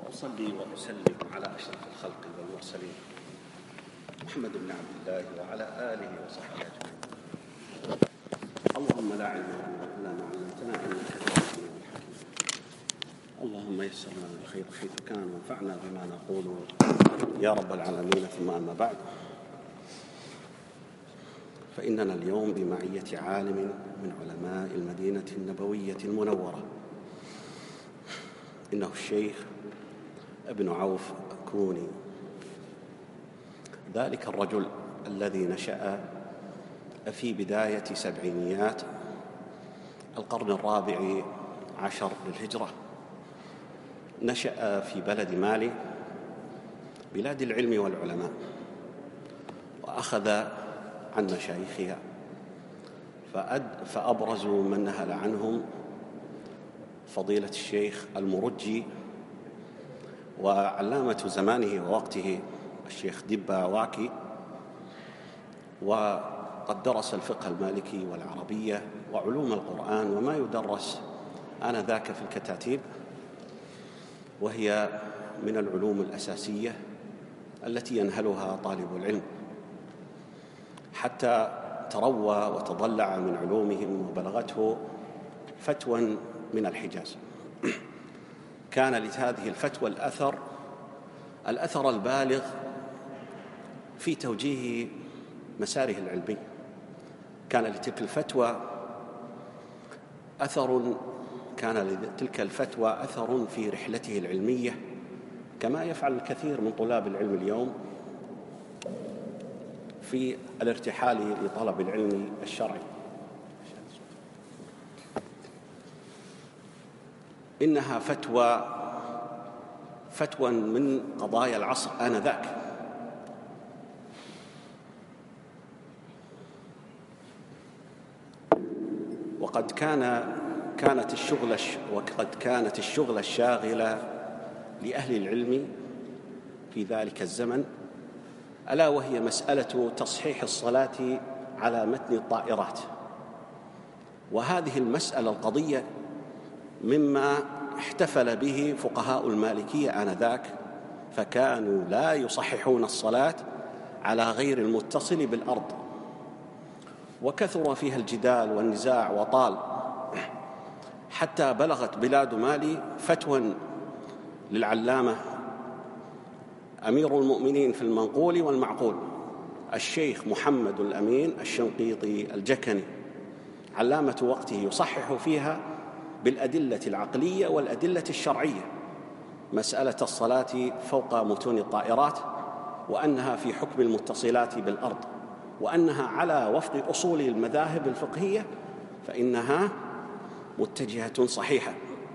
وأصلي وأسلم على أشرف الخلق والمرسلين محمد بن عبد الله وعلى آله وصحبه أجمعين. اللهم لا علم لنا إلا ما علمتنا إنك أنت العليم الحكيم. اللهم يسر لنا الخير حيث كان وانفعنا بما نقول يا رب العالمين. ثم أما بعد، فإننا اليوم بمعية عالم من علماء المدينة النبوية المنورة، إنه الشيخ ابن عوف كوني، ذلك الرجل الذي نشأ في بداية سبعينيات القرن الرابع عشر للهجرة. نشأ في بلد مالي، بلاد العلم والعلماء، وأخذ عن مشايخها، فأبرز من نهل عنهم فضيلة الشيخ المرجي، وعلامة زمانه ووقته الشيخ دبا واكي، وقد درس الفقه المالكي والعربية وعلوم القرآن وما يدرس آنذاك في الكتاتيب، وهي من العلوم الأساسية التي ينهلها طالب العلم، حتى تروى وتضلع من علومهم وبلغته فتوى من الحجاز. كان لهذه الفتوى الأثر البالغ في توجيه مساره العلمي. كان لتلك الفتوى أثر في رحلته العلمية، كما يفعل الكثير من طلاب العلم اليوم في الارتحال لطلب العلم الشرعي. إنها فتوى من قضايا العصر آنذاك. وقد كانت الشغلة الشاغلة لأهل العلم في ذلك الزمن، ألا وهي مسألة تصحيح الصلاة على متن الطائرات. وهذه المسألة القضية مما احتفل به فقهاء المالكية آنذاك، فكانوا لا يصححون الصلاة على غير المتصل بالأرض، وكثر فيها الجدال والنزاع وطال، حتى بلغت بلاد مالي فتوى للعلامة أمير المؤمنين في المنقول والمعقول الشيخ محمد الأمين الشنقيطي الجكني، علامة وقته، يصحح فيها بالأدلة العقلية والأدلة الشرعية مسألة الصلاة فوق متون الطائرات، وأنها في حكم المتصلات بالأرض، وأنها على وفق أصول المذاهب الفقهية فإنها متجهة صحيحة.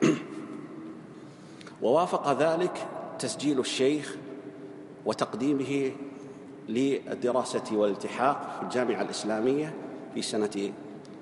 ووافق ذلك تسجيل الشيخ وتقديمه للدراسة والالتحاق في الجامعة الإسلامية في سنة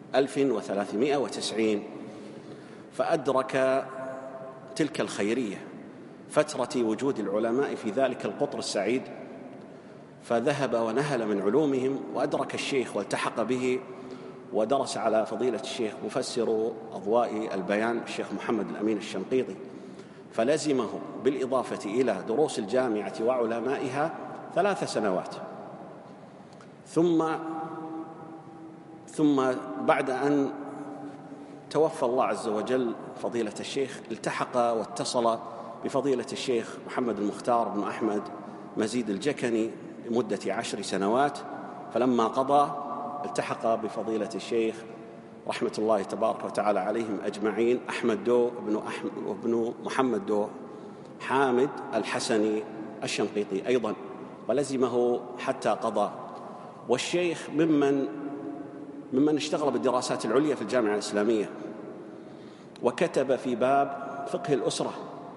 1390، فأدرك تلك الخيرية فترة وجود العلماء في ذلك القطر السعيد، فذهب ونهل من علومهم، وأدرك الشيخ والتحق به، ودرس على فضيلة الشيخ مفسر أضواء البيان الشيخ محمد الأمين الشنقيطي، فلزمه بالإضافة إلى دروس الجامعة وعلمائها 3 سنوات. ثم بعد أن توفى الله عز وجل فضيلة الشيخ، التحق واتصل بفضيلة الشيخ محمد المختار بن أحمد مزيد الجكني لمدة 10 سنوات، فلما قضى التحق بفضيلة الشيخ رحمة الله تبارك وتعالى عليهم أجمعين أحمد دو ابن محمد دو حامد الحسني الشنقيطي أيضا، ولزمه حتى قضى. والشيخ ممن اشتغل بالدراسات العليا في الجامعة الإسلامية، وكتب في باب فقه الأسرة،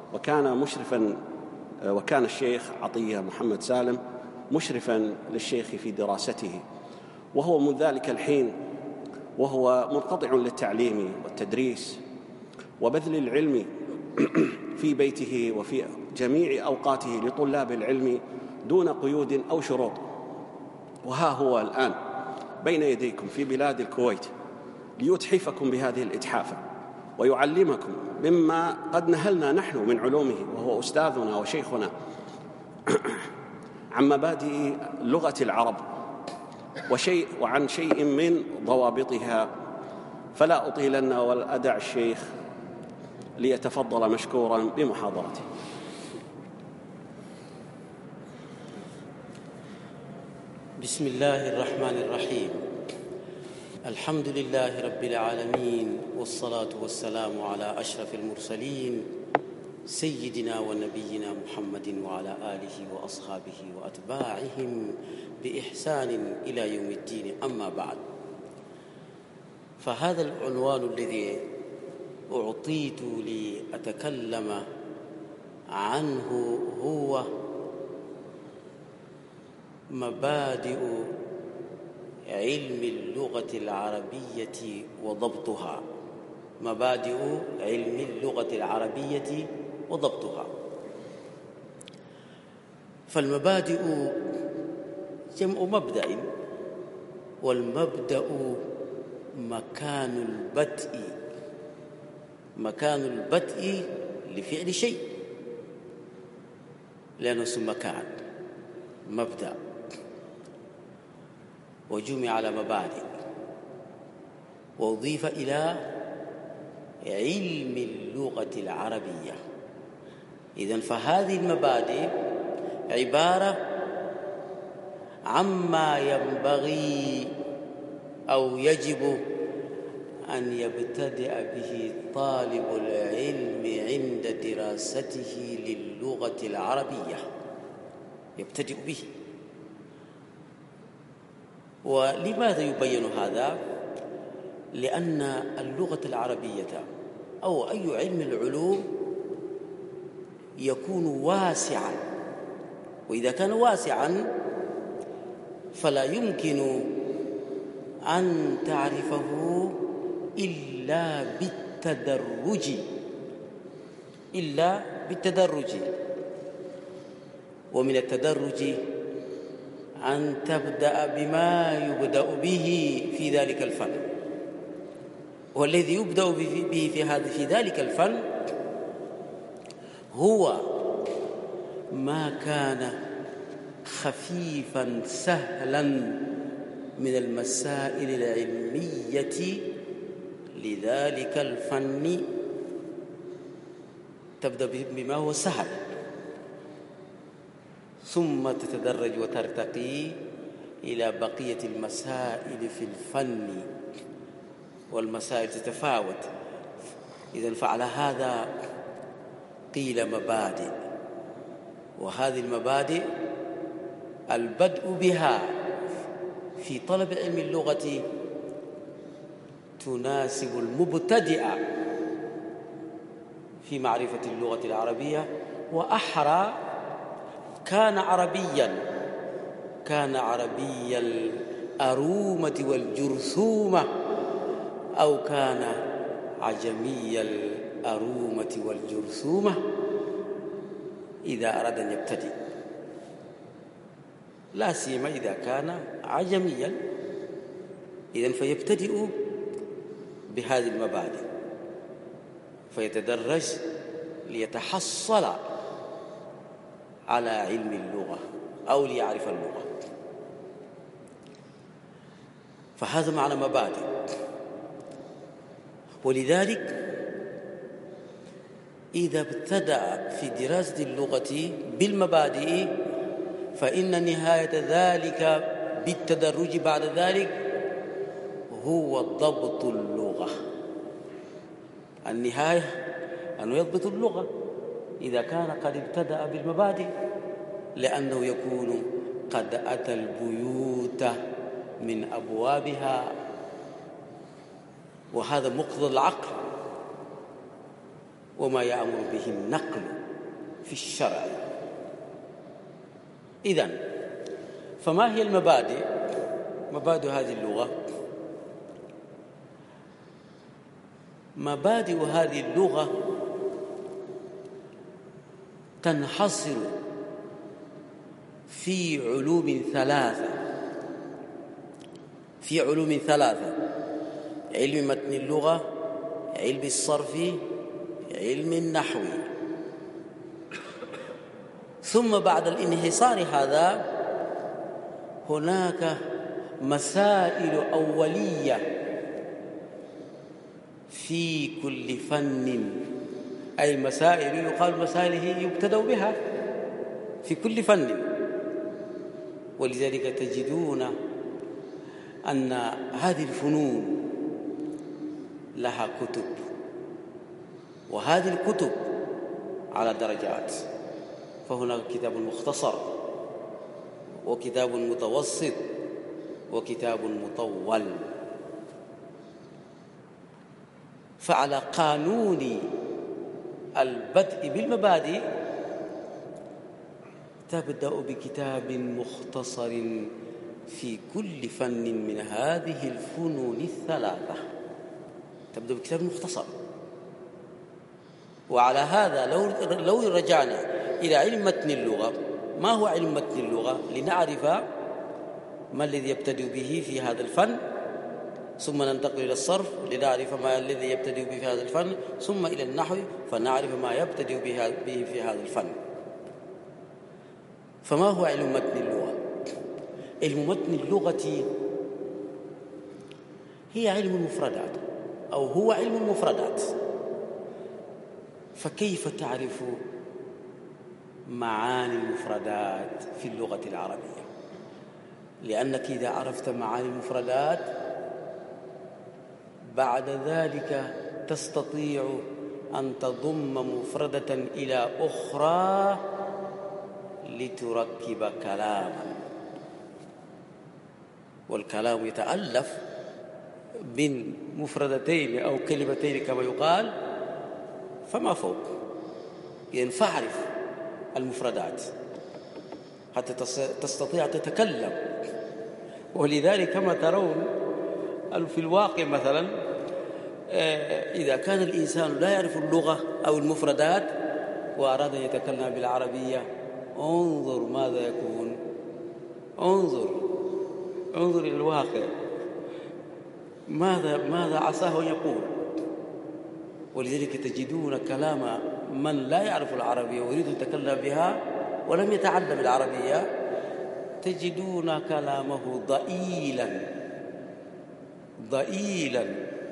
وكان الشيخ عطية محمد سالم مشرفا للشيخ في دراسته، وهو من ذلك الحين وهو منقطع للتعليم والتدريس وبذل العلم في بيته وفي جميع أوقاته لطلاب العلم دون قيود أو شروط. وها هو الآن بين يديكم في بلاد الكويت ليتحفكم بهذه الإتحافة، ويعلمكم مما قد نهلنا نحن من علومه، وهو أستاذنا وشيخنا، عن مبادئ لغة العرب وعن شيء من ضوابطها. فلا أطيلن وأدع الشيخ ليتفضل مشكورا بمحاضرته. بسم الله الرحمن الرحيم. الحمد لله رب العالمين، والصلاة والسلام على أشرف المرسلين سيدنا ونبينا محمد وعلى آله وأصحابه وأتباعهم بإحسان إلى يوم الدين. أما بعد، فهذا العنوان الذي أعطيت لأتكلم عنه هو مبادئ علم اللغة العربية وضبطها. مبادئ علم اللغة العربية وضبطها. فالمبادئ جمع مبدأ، والمبدأ مكان البدء لفعل شيء، لأنه اسم مكان مبدأ، وجمع على مبادئ وأضيف إلى علم اللغة العربية. إذن فهذه المبادئ عبارة عما ينبغي أو يجب أن يبتدئ به طالب العلم عند دراسته للغة العربية، يبتدئ به. ولماذا يبين هذا؟ لأن اللغة العربية أو أي علم العلوم يكون واسعا، وإذا كان واسعا فلا يمكن أن تعرفه إلا بالتدرج. ومن التدرج أن تبدأ بما يبدأ به في ذلك الفن، والذي يبدأ به في ذلك الفن هو ما كان خفيفا سهلا من المسائل العلمية لذلك الفن. تبدأ بما هو سهل، ثم تتدرج وترتقي إلى بقية المسائل في الفن، والمسائل تتفاوت. إذن فعلى هذا قيل مبادئ، وهذه المبادئ البدء بها في طلب علم اللغة تناسب المبتدئ في معرفة اللغة العربية، وأحرى كان عربي الأرومة والجرثومة، أو كان عجمي الأرومة والجرثومة، إذا أراد أن يبتدئ، لا سيما إذا كان عجميا. إذن فيبتدئ بهذه المبادئ، فيتدرج ليتحصل على علم اللغة أو ليعرف اللغة. فهذا معنى مبادئ. ولذلك إذا ابتدأ في دراسة اللغة بالمبادئ فإن نهاية ذلك بالتدرج بعد ذلك هو ضبط اللغة. النهاية أنه يضبط اللغة إذا كان قد ابتدأ بالمبادئ، لأنه يكون قد أتى البيوت من أبوابها، وهذا مقتضى العقل وما يأمر به النقل في الشرع. إذن فما هي المبادئ؟ مبادئ هذه اللغة. مبادئ هذه اللغة تنحصر في علوم ثلاثة: علم متن اللغة، علم الصرف، علم النحو. ثم بعد الانحصار هذا هناك مسائل أولية في كل فن، أي مسائل يقال مسائل يبتدأ بها في كل فن. ولذلك تجدون أن هذه الفنون لها كتب، وهذه الكتب على درجات، فهناك كتاب مختصر وكتاب متوسط وكتاب مطول. فعلى قانون البدء بالمبادئ تبدأ بكتاب مختصر في كل فن من هذه الفنون الثلاثة، تبدأ بكتاب مختصر. وعلى هذا لو رجعنا إلى علم متن اللغة، ما هو علم متن اللغة؟ لنعرف ما الذي يبتدئ به في هذا الفن، ثم ننتقل إلى الصرف لنعرف ما الذي يبتدئ به في هذا الفن، ثم إلى النحو فنعرف ما يبتدئ به في هذا الفن. فما هو علم متن اللغة؟ علم متن اللغة هي علم المفردات، أو هو علم المفردات. فكيف تعرف معاني المفردات في اللغة العربية؟ لأنك إذا عرفت معاني المفردات بعد ذلك تستطيع أن تضم مفردة إلى أخرى لتركب كلاما، والكلام يتألف من مفردتين أو كلمتين كما يقال فما فوق. يعني فاعرف المفردات حتى تستطيع تتكلم. ولذلك كما ترون في الواقع مثلا إذا كان الإنسان لا يعرف اللغة أو المفردات وأراد أن يتكلم بالعربية، انظر ماذا يكون. انظر إلى الواقع ماذا عساه يقول. ولذلك تجدون كلام من لا يعرف العربية ويريد أن يتكلم بها ولم يتعلم العربية، تجدون كلامه ضئيلا.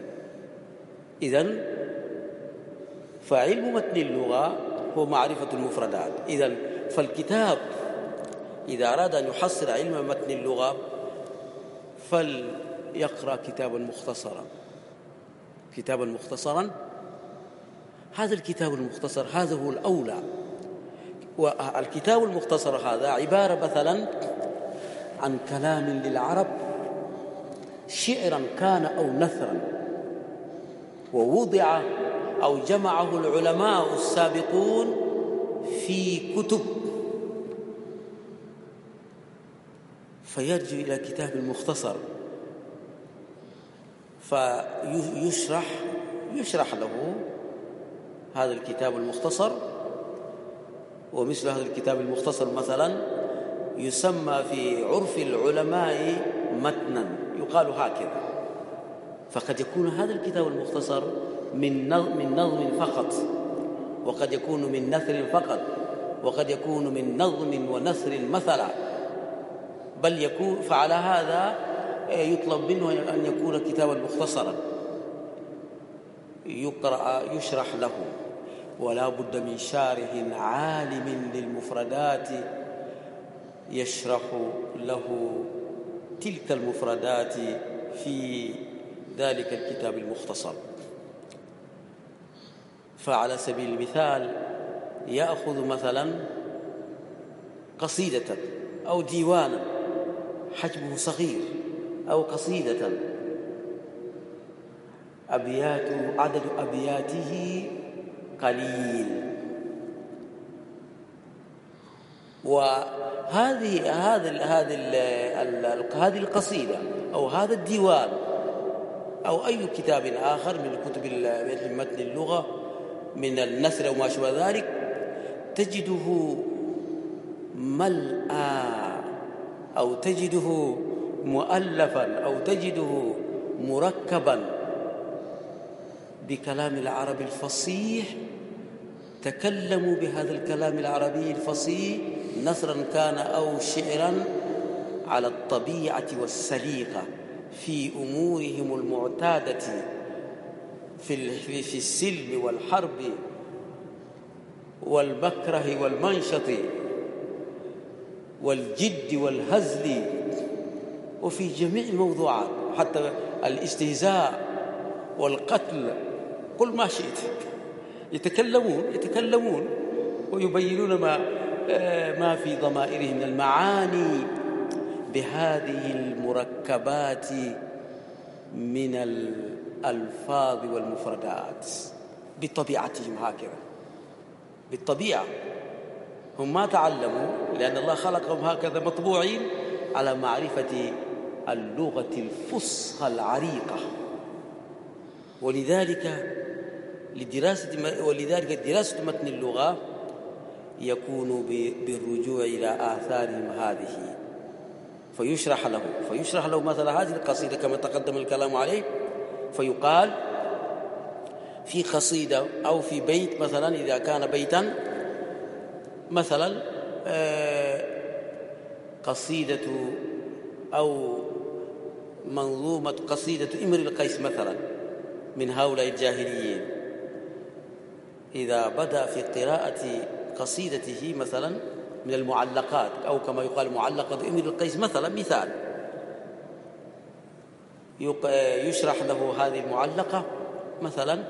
إذن فعلم متن اللغة هو معرفة المفردات. إذن فالكتاب إذا أراد أن يحصل علم متن اللغة فليقرأ كتابا مختصرا. هذا الكتاب المختصر هذا هو الأولى. والكتاب المختصر هذا عبارة مثلا عن كلام للعرب، شعرا كان أو نثرا، ووضع أو جمعه العلماء السابقون في كتب، فيرجع إلى كتاب المختصر فيشرح له هذا الكتاب المختصر. ومثل هذا الكتاب المختصر مثلا يسمى في عرف العلماء متنا، يقال هكذا. فقد يكون هذا الكتاب المختصر من نظم فقط، وقد يكون من نثر فقط، وقد يكون من نظم ونثر مثلا، بل يكون. فعلى هذا يطلب منه أن يكون كتابا مختصرا يشرح له. ولا بد من شارح عالم للمفردات يشرح له تلك المفردات في ذلك الكتاب المختصر. فعلى سبيل المثال يأخذ مثلا قصيدة أو ديوانا حجمه صغير، أو قصيدة عدد أبياته قليل، هذه القصيدة أو هذا الديوان أو أي كتاب آخر من كتب متن اللغة من النثر أو ما شابه ذلك، تجده ملأى أو تجده مؤلفا أو تجده مركبا بكلام العرب الفصيح تكلموا بهذا الكلام العربي الفصيح نثرا كان أو شعرا على الطبيعة والسليقة في أمورهم المعتادة في السلم والحرب والمكره والمنشط والجد والهزل وفي جميع الموضوعات، حتى الاستهزاء والقتل، كل ما شئت يتكلمون ويبينون ما في ضمائرهم من المعاني بهذه المركبات من الألفاظ والمفردات بطبيعتهم هكذا، بالطبيعة. هم ما تعلموا لأن الله خلقهم هكذا مطبوعين على معرفة اللغة الفصحى العريقة. ولذلك دراسة متن اللغة يكون بالرجوع إلى آثارهم هذه، فيشرح له مثلا هذه القصيدة كما تقدم الكلام عليه، فيقال في قصيدة أو في بيت مثلا، إذا كان بيتا مثلا قصيدة أو منظومة قصيدة إمرئ القيس مثلا من هؤلاء الجاهليين، إذا بدأ في قراءة قصيدته مثلا من المعلقات أو كما يقال معلقة إمرئ القيس مثلا، مثال يشرح له هذه المعلقة مثلا،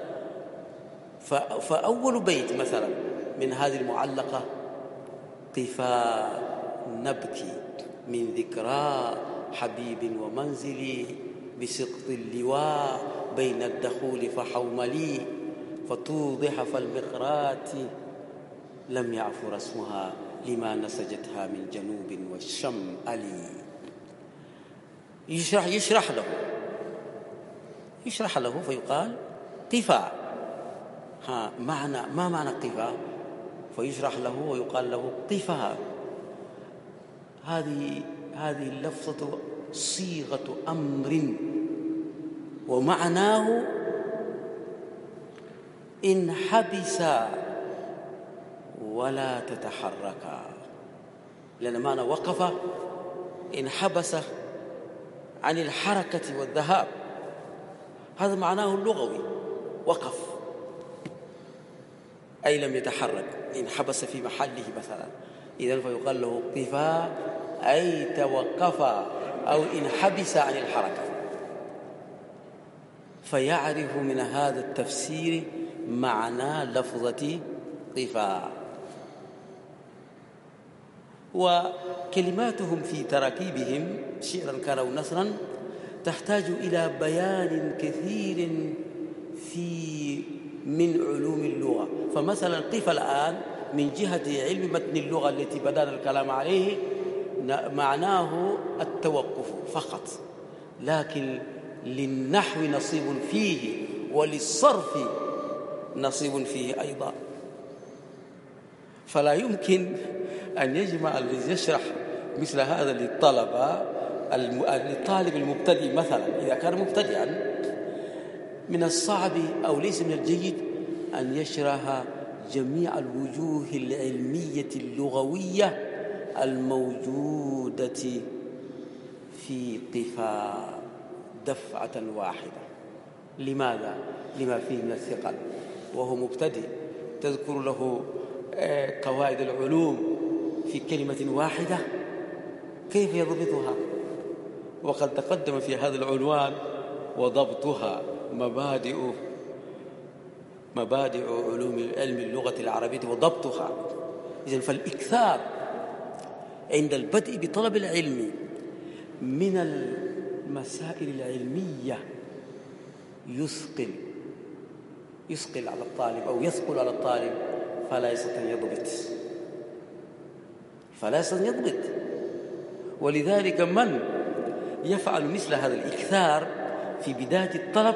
فأول بيت مثلا من هذه المعلقة: قفا نبكي من ذكرى حبيب ومنزلي بسقط اللواء بين الدخول فحوملي فتوضح فالمقرات لم يعفر اسمها لما نسجتها من جنوب والشمال. يشرح له فيقال قفا، ما معنى قفا؟ فيشرح له ويقال له قفا هذه اللفظة صيغة أمر ومعناه انحبس ولا تتحركا، لأن معنى وقف انحبس عن الحركة والذهاب، هذا معناه اللغوي، وقف أي لم يتحرك، انحبس في محله مثلا، إذن فيقال له قفا أي توقف أو انحبس عن الحركة. فيعرف من هذا التفسير معنى لفظة قفا. وكلماتهم في تراكيبهم شعرا كان أو نثرا تحتاج إلى بيان كثير من علوم اللغة. فمثلا قف الآن من جهة علم متن اللغة التي بدأنا الكلام عليه معناه التوقف فقط، لكن للنحو نصيب فيه وللصرف نصيب فيه أيضا. فلا يمكن أن يجمع الذي يشرح مثل هذا للطالب المبتدئ مثلا، إذا كان مبتدئا، من الصعب أو ليس من الجيد أن يشرح جميع الوجوه العلمية اللغوية الموجودة في قفا دفعة واحدة. لماذا؟ لما فيه من الثقل، وهو مبتدئ تذكر له قواعد العلوم في كلمة واحدة، كيف يضبطها؟ وقد تقدم في هذا العنوان وضبطها مبادئ علوم علم اللغة العربية وضبطها. إذن فالإكثار عند البدء بطلب العلم من المسائل العلمية يثقل على الطالب أو يثقل على الطالب، فلا يستطيع يضبط. ولذلك من يفعل مثل هذا الإكثار في بداية الطلب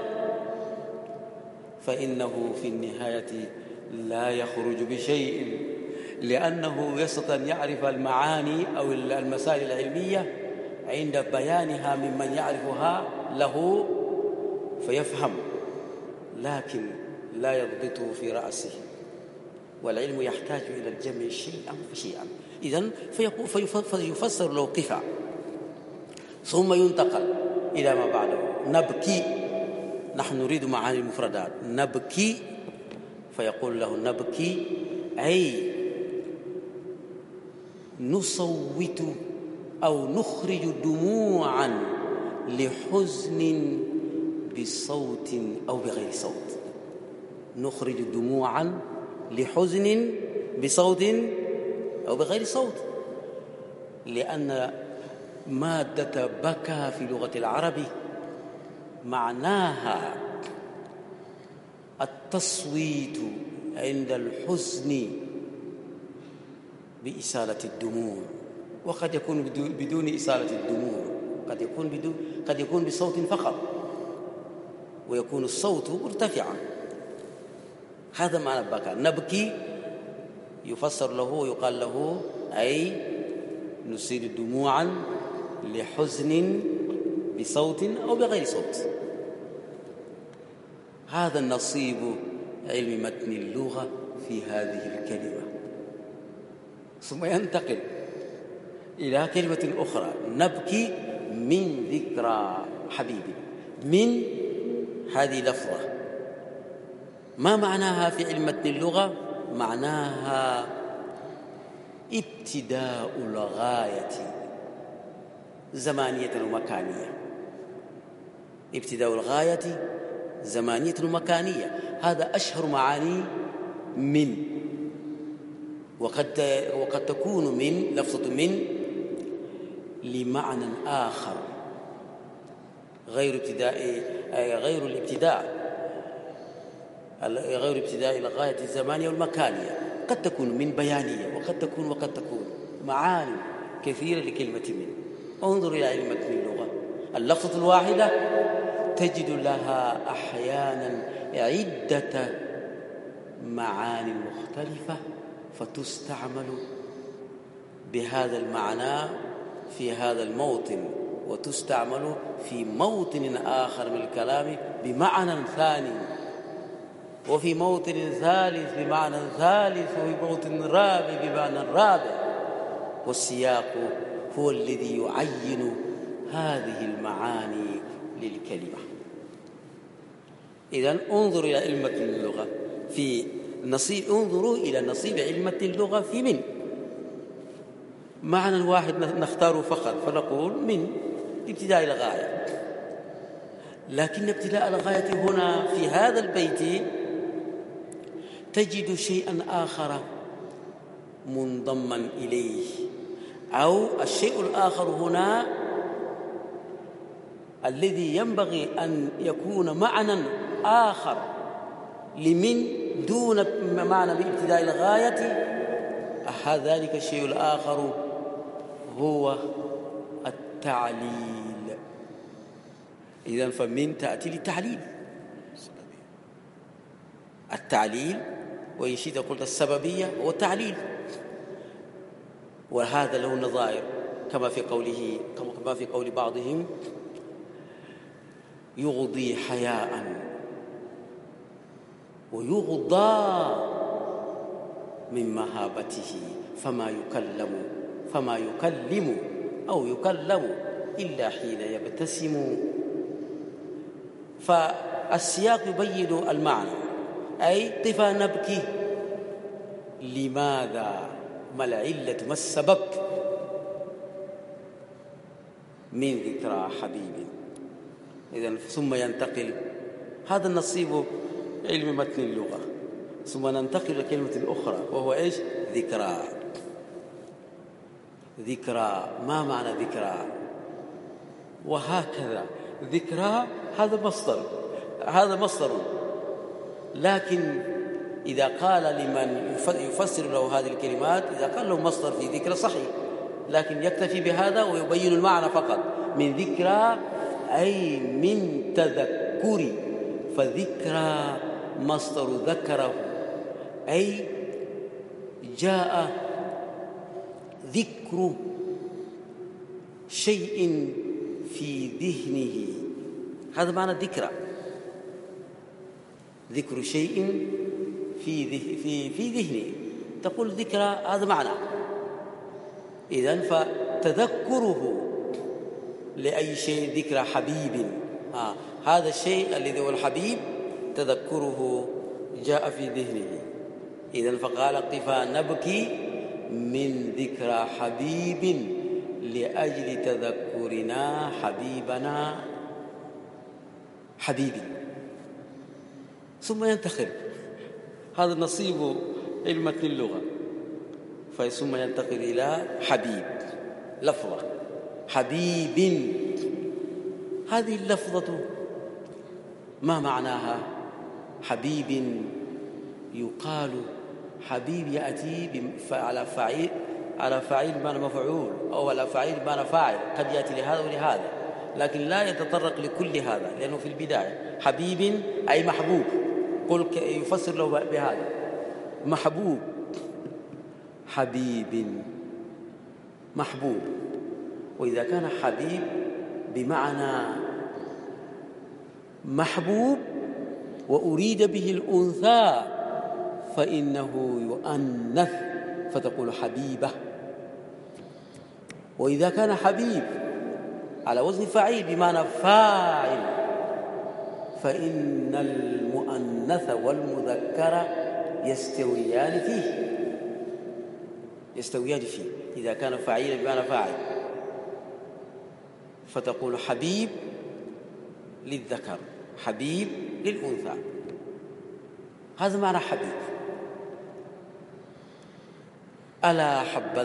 فإنه في النهاية لا يخرج بشيء، لأنه يستطيع أن يعرف المعاني أو المسائل العلمية عند بيانها ممن يعرفها له فيفهم، لكن لا يضبطه في رأسه، والعلم يحتاج إلى الجمع شيئا فشيئا. إذن فيفسر له قفا، ثم ينتقل إلى ما بعده. نبكي، نحن نريد معاني المفردات. نبكي، فيقول له نبكي أي نصوت أو نخرج دموعا لحزن بصوت أو بغير صوت. نخرج دموعا لحزن بصوت أو بغير صوت، لأن مادة بكى في لغة العرب معناها التصويت عند الحزن بإسالة الدموع، وقد يكون بدون إسالة الدموع، قد يكون بصوت فقط، ويكون الصوت مرتفعا. هذا معنى بكى. نبكي يفسر له ويقال له أي نسيل دموعا لحزن بصوت أو بغير صوت. هذا النصيب علم متن اللغة في هذه الكلمة. ثم ينتقل إلى كلمة أخرى، نبكي من ذكرى حبيبي. من هذه لفظة ما معناها في علم متن اللغة؟ معناها ابتداء الغاية زمانية ومكانية. ابتداء الغاية زمانية ومكانية، هذا أشهر معاني من. وقد تكون من لفظة من لمعنى آخر غير ابتداء الغاية الزمانية والمكانية. قد تكون من بيانية، وقد تكون معاني كثيرة لكلمة من. انظر إلى علم متن اللغة، اللفظة الواحدة تجد لها أحيانا عدة معاني مختلفة، فتستعمل بهذا المعنى في هذا الموطن، وتستعمل في موطن آخر من الكلام بمعنى ثاني، وفي موطن ثالث بمعنى ثالث، وفي موطن رابع بمعنى رابع. والسياق هو الذي يعين هذه المعاني للكلمة. إذن انظروا إلى علم متن اللغة في نصيب، انظروا إلى نصيب علم متن اللغة في من. معنى واحد نختاره فقط فنقول من ابتداء الغاية، لكن ابتداء الغاية هنا في هذا البيت تجد شيئا آخر منضما إليه، أو الشيء الآخر هنا الذي ينبغي أن يكون معنى آخر لمن دون معنى بابتداء الغاية. ذلك الشيء الآخر هو التعليل. إذن فمن تأتي للتعليل، التعليل، وإن شئت قلت السببية والتعليل. وهذا له نظائر كما في قول بعضهم يغضي حياء ويغضى من مهابته، فما يكلم أو يكلم إلا حين يبتسم. فالسياق يبين المعنى، أي طفى نبكي، لماذا؟ ما العلة؟ ما السبب؟ من ذكرى حبيب. إذن ثم ينتقل، هذا النصيب علم متن اللغة. ثم ننتقل لكلمة أخرى وهو إيش؟ ذكرى. ذكرى، ما معنى ذكرى؟ وهكذا ذكرى هذا مصدر، لكن إذا قال لمن يفسر له هذه الكلمات، إذا قال له مصدر في ذكرى صحيح، لكن يكتفي بهذا ويبين المعنى فقط. من ذكرى أي من تذكر، فذكرى مصدر ذكره، أي جاء ذكر شيء في ذهنه، هذا معنى الذكرى. ذكر شيء في ذهني، تقول ذكرى هذا معنى. إذن فتذكره لأي شيء ذكرى حبيب، هذا الشيء الذي هو الحبيب تذكره جاء في ذهنه. إذن فقال قفا نبكي من ذكرى حبيب لأجل تذكرنا حبيبنا حبيبي. ثم ينتقل، هذا نصيب علم اللغة، ثم ينتقل إلى حبيب، لفظة حبيب. هذه اللفظة ما معناها؟ حبيب يقال حبيب يأتي على فاعل بمعنى مفعول، أو على فاعل بمعنى فاعل، قد يأتي لهذا ولهذا، لكن لا يتطرق لكل هذا، لأنه في البداية حبيب أي محبوب، قل يفسر له بهذا محبوب، حبيب محبوب. وإذا كان حبيب بمعنى محبوب وأريد به الأنثى فإنه يؤنث فتقول حبيبة. وإذا كان حبيب على وزن فعيل بمعنى فاعل فإن المؤنث والمذكر يستويان فيه إذا كان فعيلا بمعنى فاعل فتقول حبيب للذكر حبيب للأنثى، هذا معنى حبيب. ألا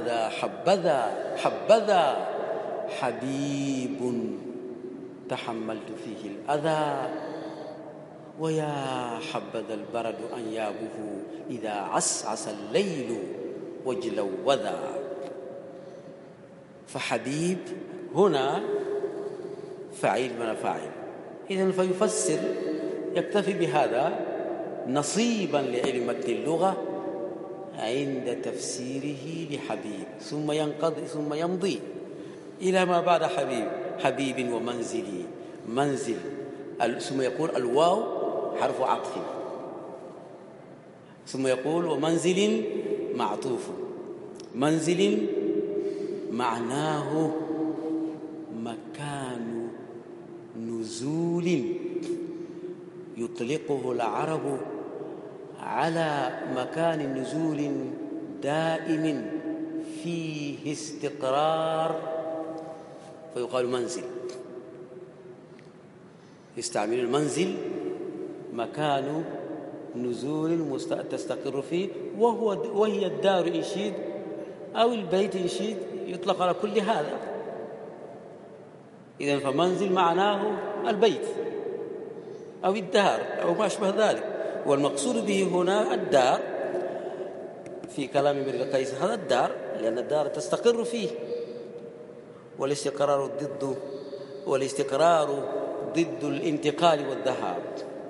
حبذا حبيب تحملت فيه الأذى، ويا حبذا البرد أنيابه إذا عسعس الليل وجلوذا. فحبيب هنا فعيل من فاعل، إذن فيفسر، يكتفي بهذا نصيبا لعلم اللغة عند تفسيره لحبيب، ثم يمضي إلى ما بعد حبيب ومنزلي، منزل، ثم يقول الواو حرف عطف، ثم يقول ومنزل معطوف. منزل معناه مكان نزول يطلقه العرب على مكان نزول دائم فيه استقرار فيقال منزل. يستعمل المنزل مكان نزول تستقر فيه، وهي الدار إن شئت أو البيت إن شئت، يطلق على كل هذا. إذن فمنزل معناه البيت أو الدار أو ما أشبه ذلك، والمقصود به هنا الدار في كلام امرئ القيس، هذا الدار لأن الدار تستقر فيه، والاستقرار ضد الانتقال والذهاب،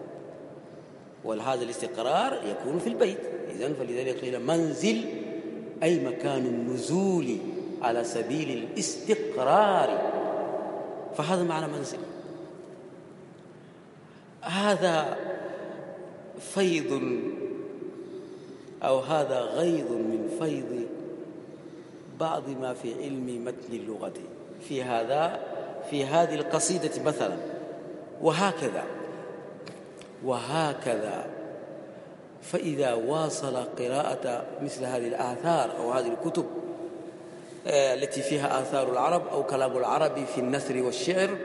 وهذا الاستقرار يكون في البيت. إذن فلذلك قيل منزل أي مكان النزول على سبيل الاستقرار، فهذا معنى منزل. هذا فيض أو هذا غيض من فيض بعض ما في علم متن اللغة في هذه القصيدة مثلا. وهكذا فإذا واصل قراءة مثل هذه الآثار أو هذه الكتب التي فيها آثار العرب أو كلام العرب في النثر والشعر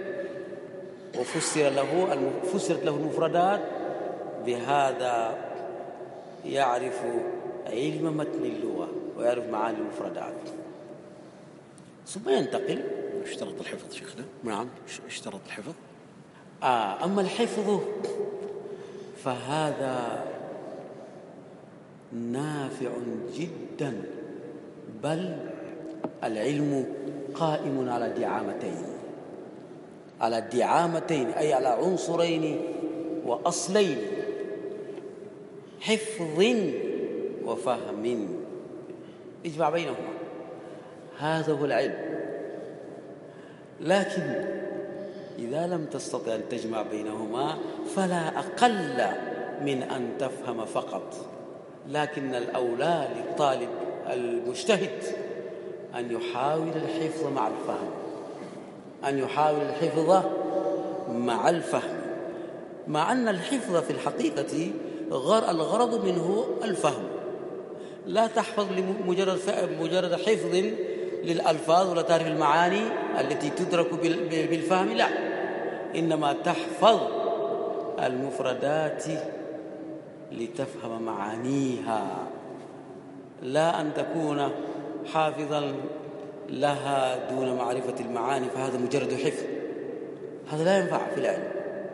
فسرت له المفردات، بهذا يعرف علم متن اللغة ويعرف معاني المفردات. ثم ينتقل. اشترط الحفظ شيخنا؟ نعم اشترط الحفظ. أما الحفظ فهذا نافع جدا، بل العلم قائم على دعامتين أي على عنصرين وأصلين، حفظ وفهم، اجمع بينهما، هذا هو العلم. لكن إذا لم تستطع أن تجمع بينهما فلا أقل من أن تفهم فقط، لكن الأولى للطالب المجتهد أن يحاول الحفظ مع الفهم، أن يحاول الحفظ مع الفهم، مع أن الحفظ في الحقيقة الغرض منه الفهم. لا تحفظ مجرد حفظ للألفاظ ولا تعرف المعاني التي تدرك بالفهم، لا، إنما تحفظ المفردات لتفهم معانيها، لا أن تكون حافظا لها دون معرفة المعاني، فهذا مجرد حفظ، هذا لا ينفع في العلم،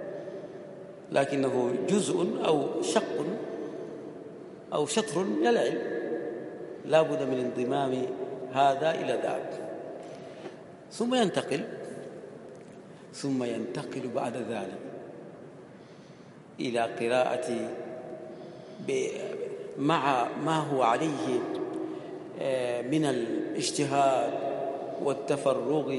لكنه جزء أو شق أو شطر من العلم، لا بد من انضمام هذا إلى ذاك. ثم ينتقل بعد ذلك إلى قراءة مع ما هو عليه من الاجتهاد والتفرغ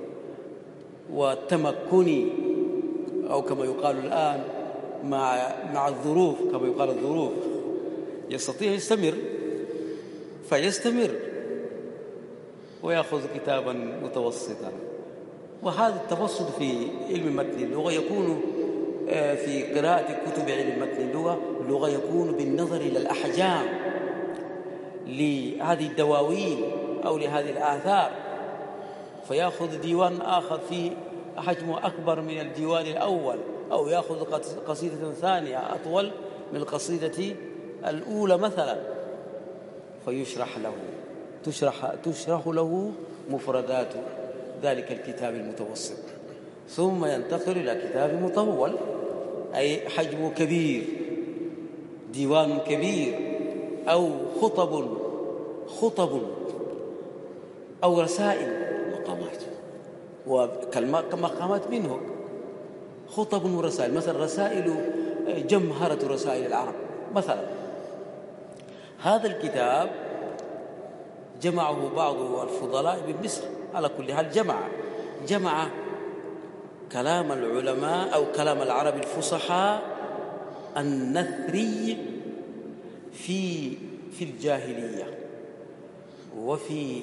والتمكن، أو كما يقال الآن مع الظروف، كما يقال الظروف، يستطيع يستمر فيستمر ويأخذ كتابا متوسطا. وهذا التوسط في علم متن اللغة يكون في قراءة كتب علم متن اللغة يكون بالنظر إلى الأحجام لهذه الدواوين أو لهذه الآثار، فيأخذ ديوان آخر فيه حجمه أكبر من الديوان الأول، أو يأخذ قصيدة ثانية أطول من القصيدة الأولى مثلا، فيشرح له تشرح له مفردات ذلك الكتاب المتوسط، ثم ينتقل إلى كتاب مطول، أي حجم كبير، ديوان كبير، أو خطب أو رسائل، مقامات وكالمقامات منه، خطب ورسائل، مثلا رسائل جمهرة رسائل العرب مثلا. هذا الكتاب جمعه بعض الفضلاء بمصر، على كل حال جمع كلام العلماء أو كلام العرب الفصحاء النثري في الجاهلية وفي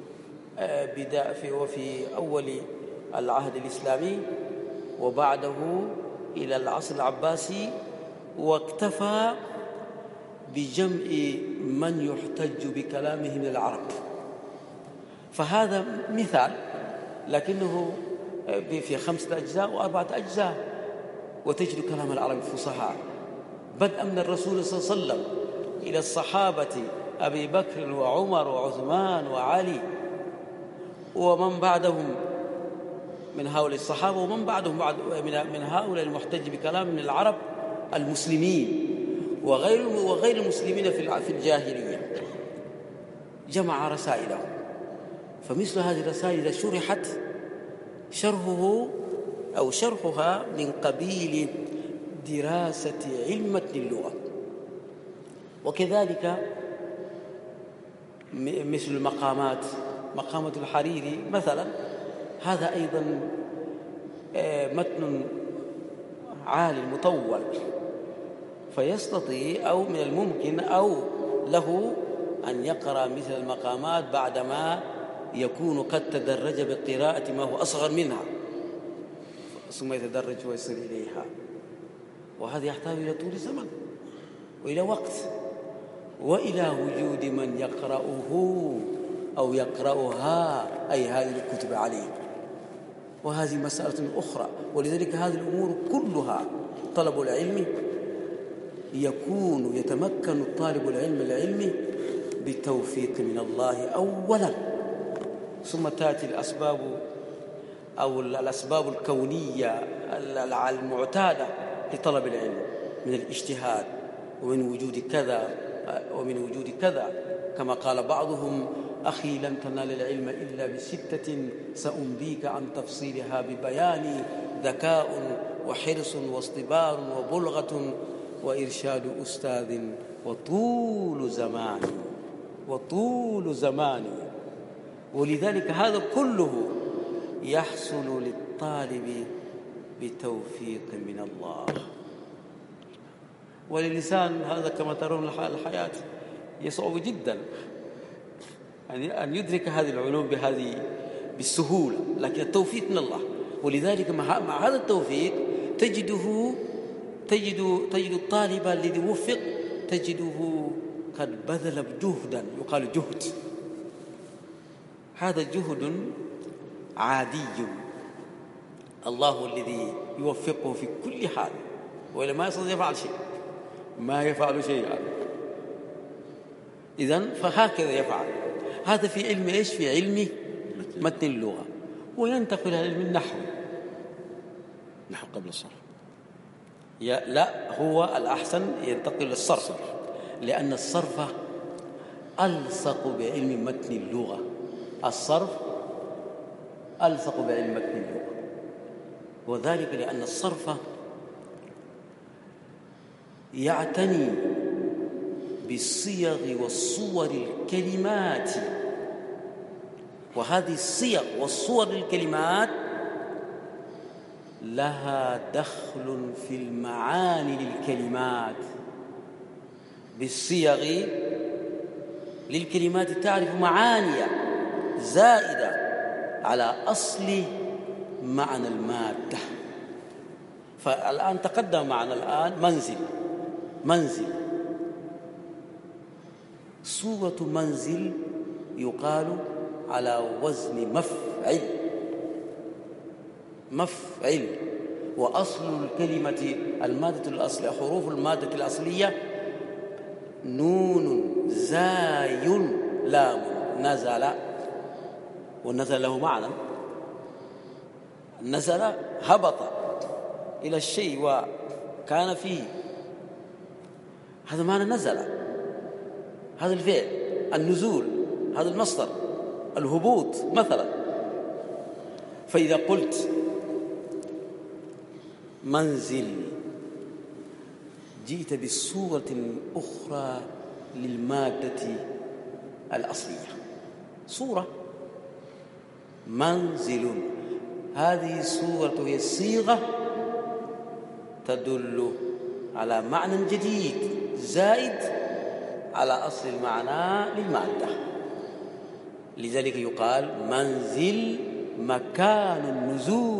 أول العهد الإسلامي وبعده إلى العصر العباسي، واكتفى بجمع من يحتج بكلامه من العرب. فهذا مثال، لكنه في 5 أجزاء و4 أجزاء، وتجد كلام العرب الفصحاء بدءا من الرسول صلى الله عليه وسلم إلى الصحابة أبي بكر وعمر وعثمان وعلي ومن بعدهم من هؤلاء الصحابة، ومن بعدهم من هؤلاء المحتج بكلام من العرب المسلمين وغير المسلمين في الجاهلية، جمع رسائلهم. فمثل هذه الرسائل إذا شرحت شرحها من قبيل دراسة علم متن اللغة. وكذلك مثل مقامة الحريري مثلا، هذا أيضا متن عالي مطول، فيستطيع أو من الممكن أو له أن يقرأ مثل المقامات بعدما يكون قد تدرج بقراءة ما هو أصغر منها، ثم يتدرج ويصل إليها، وهذا يحتاج إلى طول زمن وإلى وقت وإلى وجود من يقرأه أو يقرأها، أي هذه الكتب عليه، وهذه مسألة أخرى. ولذلك هذه الأمور كلها طلب العلم يتمكن الطالب العلمي بالتوفيق من الله أولا، ثم تأتي الأسباب أو الأسباب الكونية المعتادة لطلب العلم من الاجتهاد ومن وجود كذا ومن وجود كذا، كما قال بعضهم: أخي لن تنال العلم إلا ب6 سأنبيك عن تفصيلها ببيان، ذكاء وحرص واصطبار وبلغة وإرشاد أستاذ وطول زمان. ولذلك هذا كله يحصل للطالب بتوفيق من الله. وللإنسان هذا كما ترون الحياة يصعب جدا يعني أن يدرك هذه العلوم بالسهولة، لكن التوفيق من الله. ولذلك مع هذا التوفيق تجد الطالب الذي وفق تجده قد بذل جهدا، يقال جهد، هذا جهد عادي، الله الذي يوفقه في كل حال، وإلا ما يستطيع يفعل شيء، ما يفعل شيئا. إذن فهكذا يفعل. هذا في علم إيش؟ في علم متن اللغة. وينتقل إلى علم النحو. نحو قبل الصرف؟ لا، هو الأحسن ينتقل للصرف، لأن الصرف ألصق بعلم متن اللغة. الصرف ألصق بعلم متن اللغة، وذلك لأن الصرف يعتني بالصيغ والصور الكلمات، وهذه الصيغ والصور الكلمات لها دخل في المعاني للكلمات. بالصيغ للكلمات تعرف معاني زائدة على أصل معنى المادة. فالآن تقدم معنا الآن منزل. صورة منزل يقال على وزن مفعل، وأصل الكلمة المادة الأصلية، حروف المادة الأصلية نون زاي لام. نزل، والنزل له معنى، نزل هبط إلى الشيء وكان فيه، هذا معنى نزل، هذا الفعل. النزول هذا المصدر، الهبوط مثلا. فإذا قلت منزل جئت بالصورة الأخرى للمادة الأصلية، صورة منزل. هذه الصورة هي الصيغة تدل على معنى جديد زائد على أصل المعنى للمادة. لذلك يقال منزل مكان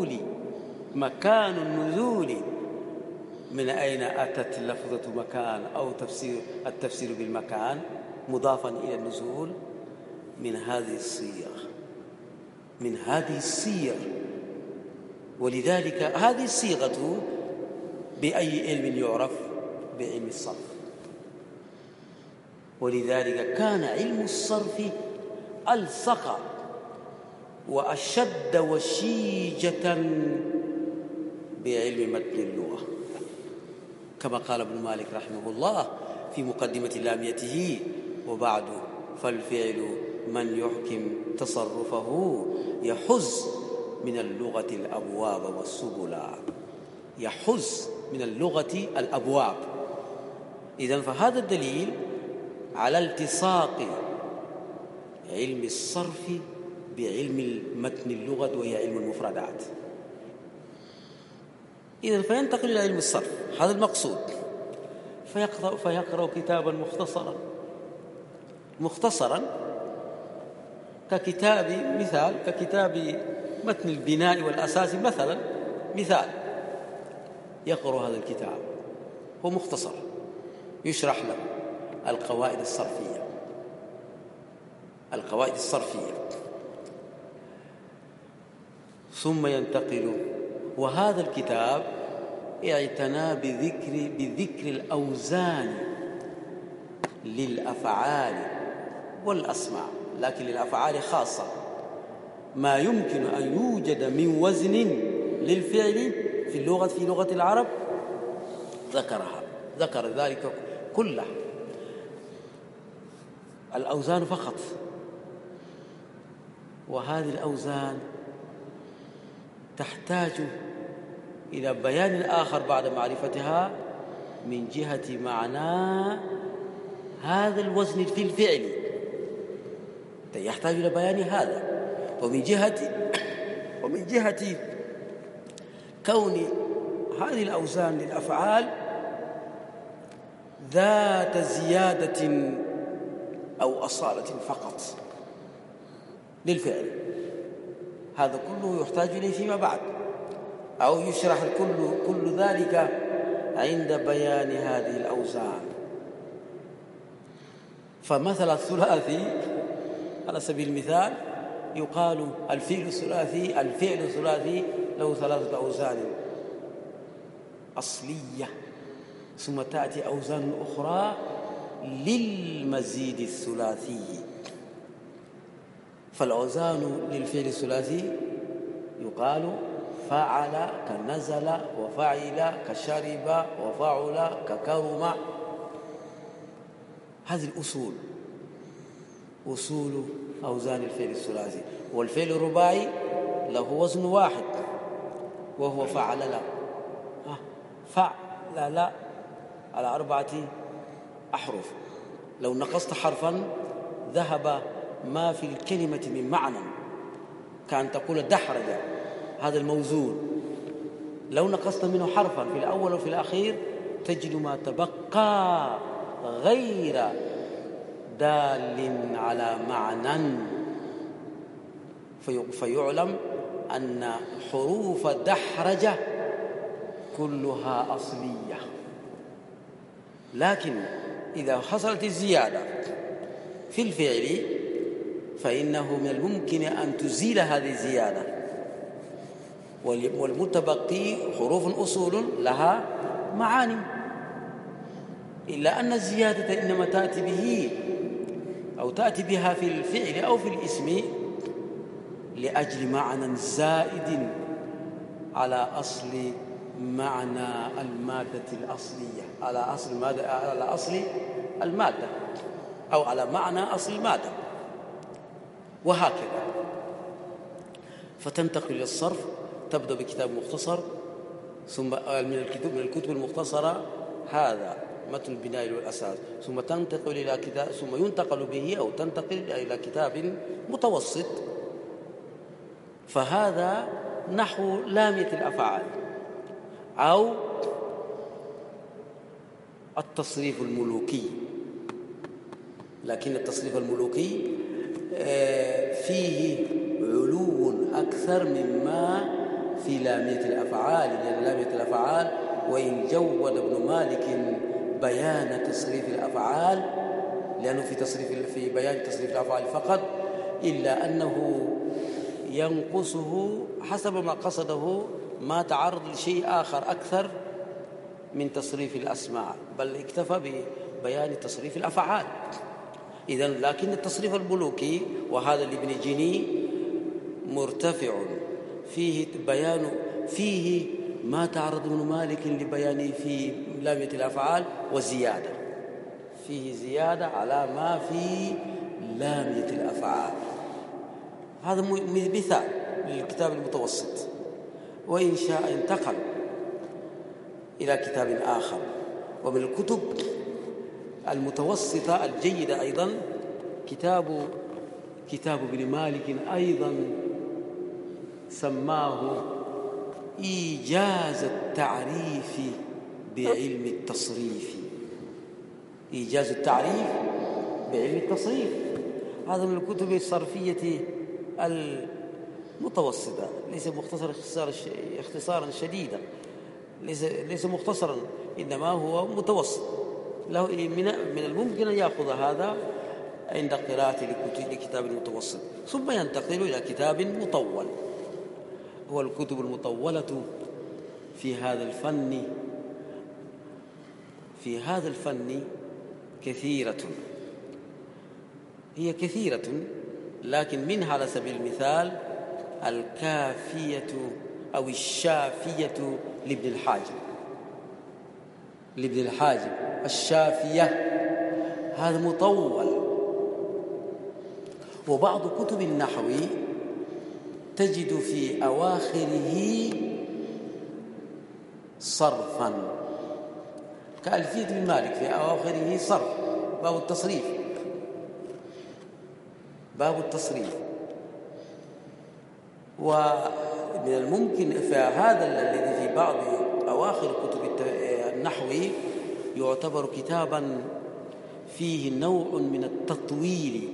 النزول. من أين أتت لفظة مكان أو التفسير بالمكان مضافا إلى النزول؟ من هذه الصيغ. ولذلك هذه الصيغة بأي علم يعرف؟ بعلم الصرف. ولذلك كان علم الصرف ألصق وأشد وشيجة بعلم متن اللغة، كما قال ابن مالك رحمه الله في مقدمة لاميته: وبعد فالفعل من يحكم تصرفه يحز من اللغة الأبواب والسبل. يحز من اللغة الأبواب. إذن فهذا الدليل على التصاق علم الصرف بعلم متن اللغة، وهي علم المفردات. إذن فينتقل إلى علم الصرف، هذا المقصود. فيقرأ كتابا مختصرا ككتاب متن البناء والأساس مثال يقرأ هذا الكتاب، هو مختصر، يشرح له القواعد الصرفية، ثم ينتقل. وهذا الكتاب اعتنى بذكر الأوزان للأفعال والأسماء، لكن للأفعال خاصة، ما يمكن أن يوجد من وزن للفعل في لغة العرب ذكر ذلك كله. الأوزان فقط. وهذه الأوزان تحتاج إلى بيان آخر بعد معرفتها من جهة معنى هذا الوزن في الفعل، يحتاج إلى بيان هذا. ومن جهة كون هذه الأوزان للأفعال ذات زيادة أو أصالة فقط للفعل. هذا كله يحتاج إليه فيما بعد، أو يشرح كل ذلك عند بيان هذه الأوزان. فمثل الثلاثي على سبيل المثال يقال الفعل الثلاثي له 3 أوزان أصلية، ثم تأتي أوزان أخرى للمزيد الثلاثي. فالأوزان للفعل الثلاثي يقال فعل كنزل وفعل كشرب وفعل ككرم. هذه الأصول أصول أوزان الفعل الثلاثي. والفعل الرباعي له وزن واحد وهو فعل لا. فعل لا على 4 أحرف. لو نقصت حرفا ذهب ما في الكلمة من معنى، كأن تقول دحرج، هذا الموزون. لو نقصت منه حرفا في الأول وفي الأخير تجد ما تبقى غير دال على معنى، فيعلم أن حروف دحرجة كلها أصلية. لكن إذا حصلت الزيادة في الفعل فإنه من الممكن أن تزيل هذه الزيادة، والمتبقي حروف أصول لها معاني، إلا أن الزيادة إنما تأتي به أو تأتي بها في الفعل أو في الاسم لأجل معنى زائد على أصل معنى المادة الأصلية، على أصل المادة أو على معنى أصل المادة، وهكذا. فتنتقل إلى الصرف، تبدأ بكتاب مختصر، ثم من الكتب المختصرة هذا متن البناء والأساس، ثم تنتقل إلى كتاب، ثم ينتقل به أو تنتقل إلى كتاب متوسط، فهذا نحو لامية الأفعال أو التصريف الملوكي. لكن التصريف الملوكي فيه علو أكثر مما في لامية الأفعال، لأن لامية الأفعال وإن جود ابن مالك بيان تصريف الأفعال، لأنه في بيان تصريف الأفعال فقط، إلا أنه ينقصه حسب ما قصده ما تعرض لشيء آخر أكثر من تصريف الأسماء، بل اكتفى ببيان تصريف الأفعال. إذن لكن التصريف الملوكي وهذا لابن جني مرتفع، فيه ما تعرض ابن مالك لبيانه في لامية الأفعال وزيادة، فيه زيادة على ما في لامية الأفعال. هذا مثال للكتاب المتوسط. وإن شاء انتقل إلى كتاب آخر. ومن الكتب المتوسطة الجيدة أيضا كتاب ابن مالك أيضا سماه إيجاز التعريف بعلم التصريف. إيجاز التعريف بعلم التصريف، هذا من الكتب الصرفية المتوسطة، ليس مختصر اختصارا شديدا، ليس مختصرا، إنما هو متوسط. له من الممكن أن يأخذ هذا عند قراءة لكتاب المتوسط، ثم ينتقل إلى كتاب مطول. هو الكتب المطولة في هذا الفن كثيرة، هي كثيرة، لكن منها على سبيل المثال الكافية أو الشافية لابن الحاجب الشافية، هذا مطول. وبعض كتب النحو تجد في أواخره صرفا، كألفية ابن مالك في أواخره صرف، باب التصريف. ومن الممكن فهذا الذي في بعض أواخر كتب النحو يعتبر كتابا فيه نوع من التطويل،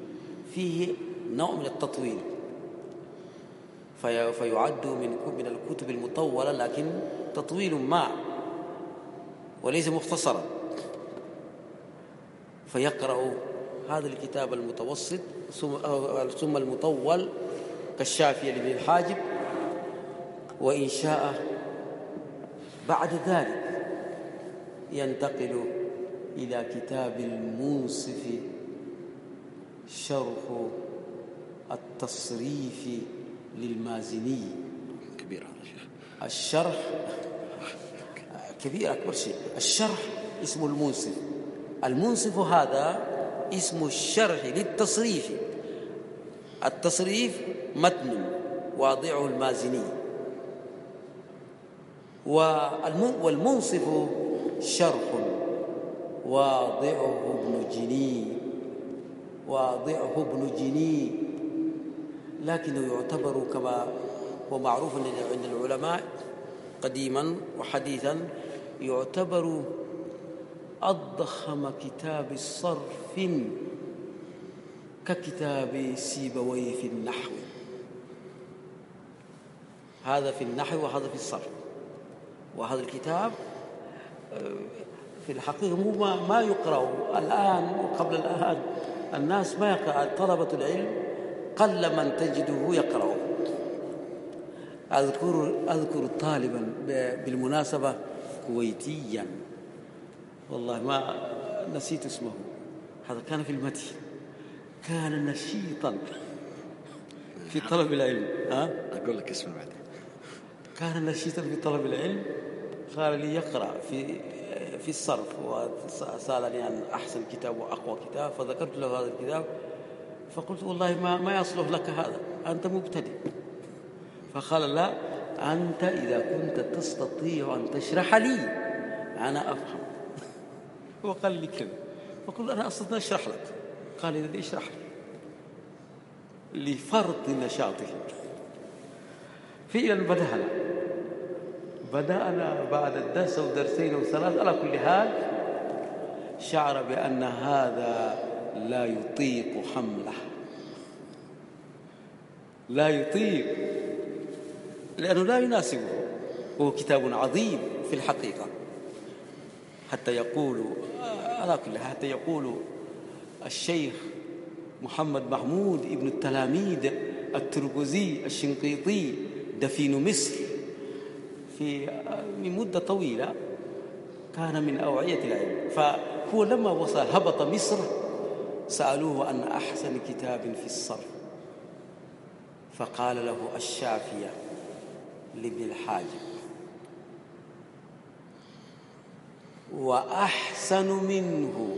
فيعد من الكتب المطولة، لكن تطويل ما وليس مختصرا. فيقرأ هذا الكتاب المتوسط ثم المطول كالشافية لابن الحاجب، وإن شاء بعد ذلك ينتقل إلى كتاب المنصف شرح التصريف للمازني. كبير هذا الشيخ. الشرح كبير أكبر شيء. الشرح اسمه المنصف. المنصف هذا اسم الشرح للتصريف. التصريف متن واضعه المازني، والمنصف شرح واضعه ابن جني، لكنه يعتبر كما هو معروف عند العلماء قديما وحديثا يعتبر أضخم كتاب صرف ككتاب سيبويه في النحو. هذا في النحو وهذا في الصرف. وهذا الكتاب في الحقيقة ما يقرأ الآن وقبل الآن. الناس ما يقرأ، طلبة العلم قل من تجده يقرأه. أذكر طالبا بالمناسبة كويتيا، والله ما نسيت اسمه، هذا كان في المدينة، كان نشيطا في طلب العلم. أقول لك اسمه بعدين. كان نشيطا في طلب العلم، قال لي يقرأ في الصرف، وسألني عن أحسن كتاب وأقوى كتاب، فذكرت له هذا الكتاب، فقلت والله ما يصلح لك هذا، أنت مبتدئ. فقال لا، أنت إذا كنت تستطيع أن تشرح لي أنا أفهم. وقال لي كذا، فقلت أنا أستطيع أشرح لك. قال لي اشرح لي. لفرط نشاطه فعلا بدأنا بعد الدرس أو درسين أو ثلاث، على كل حال شعر بأن هذا لا يطيق حمله، لا يطيق، لأنه لا يناسبه. هو كتاب عظيم في الحقيقة، حتى يقول الشيخ محمد محمود ابن التلاميذ التركزي الشنقيطي دفين مصر من مدة طويلة، كان من أوعية العلم. فهو لما هبط مصر سألوه عن أحسن كتاب في الصرف، فقال له الشافية لابن الحاجب، وأحسن منه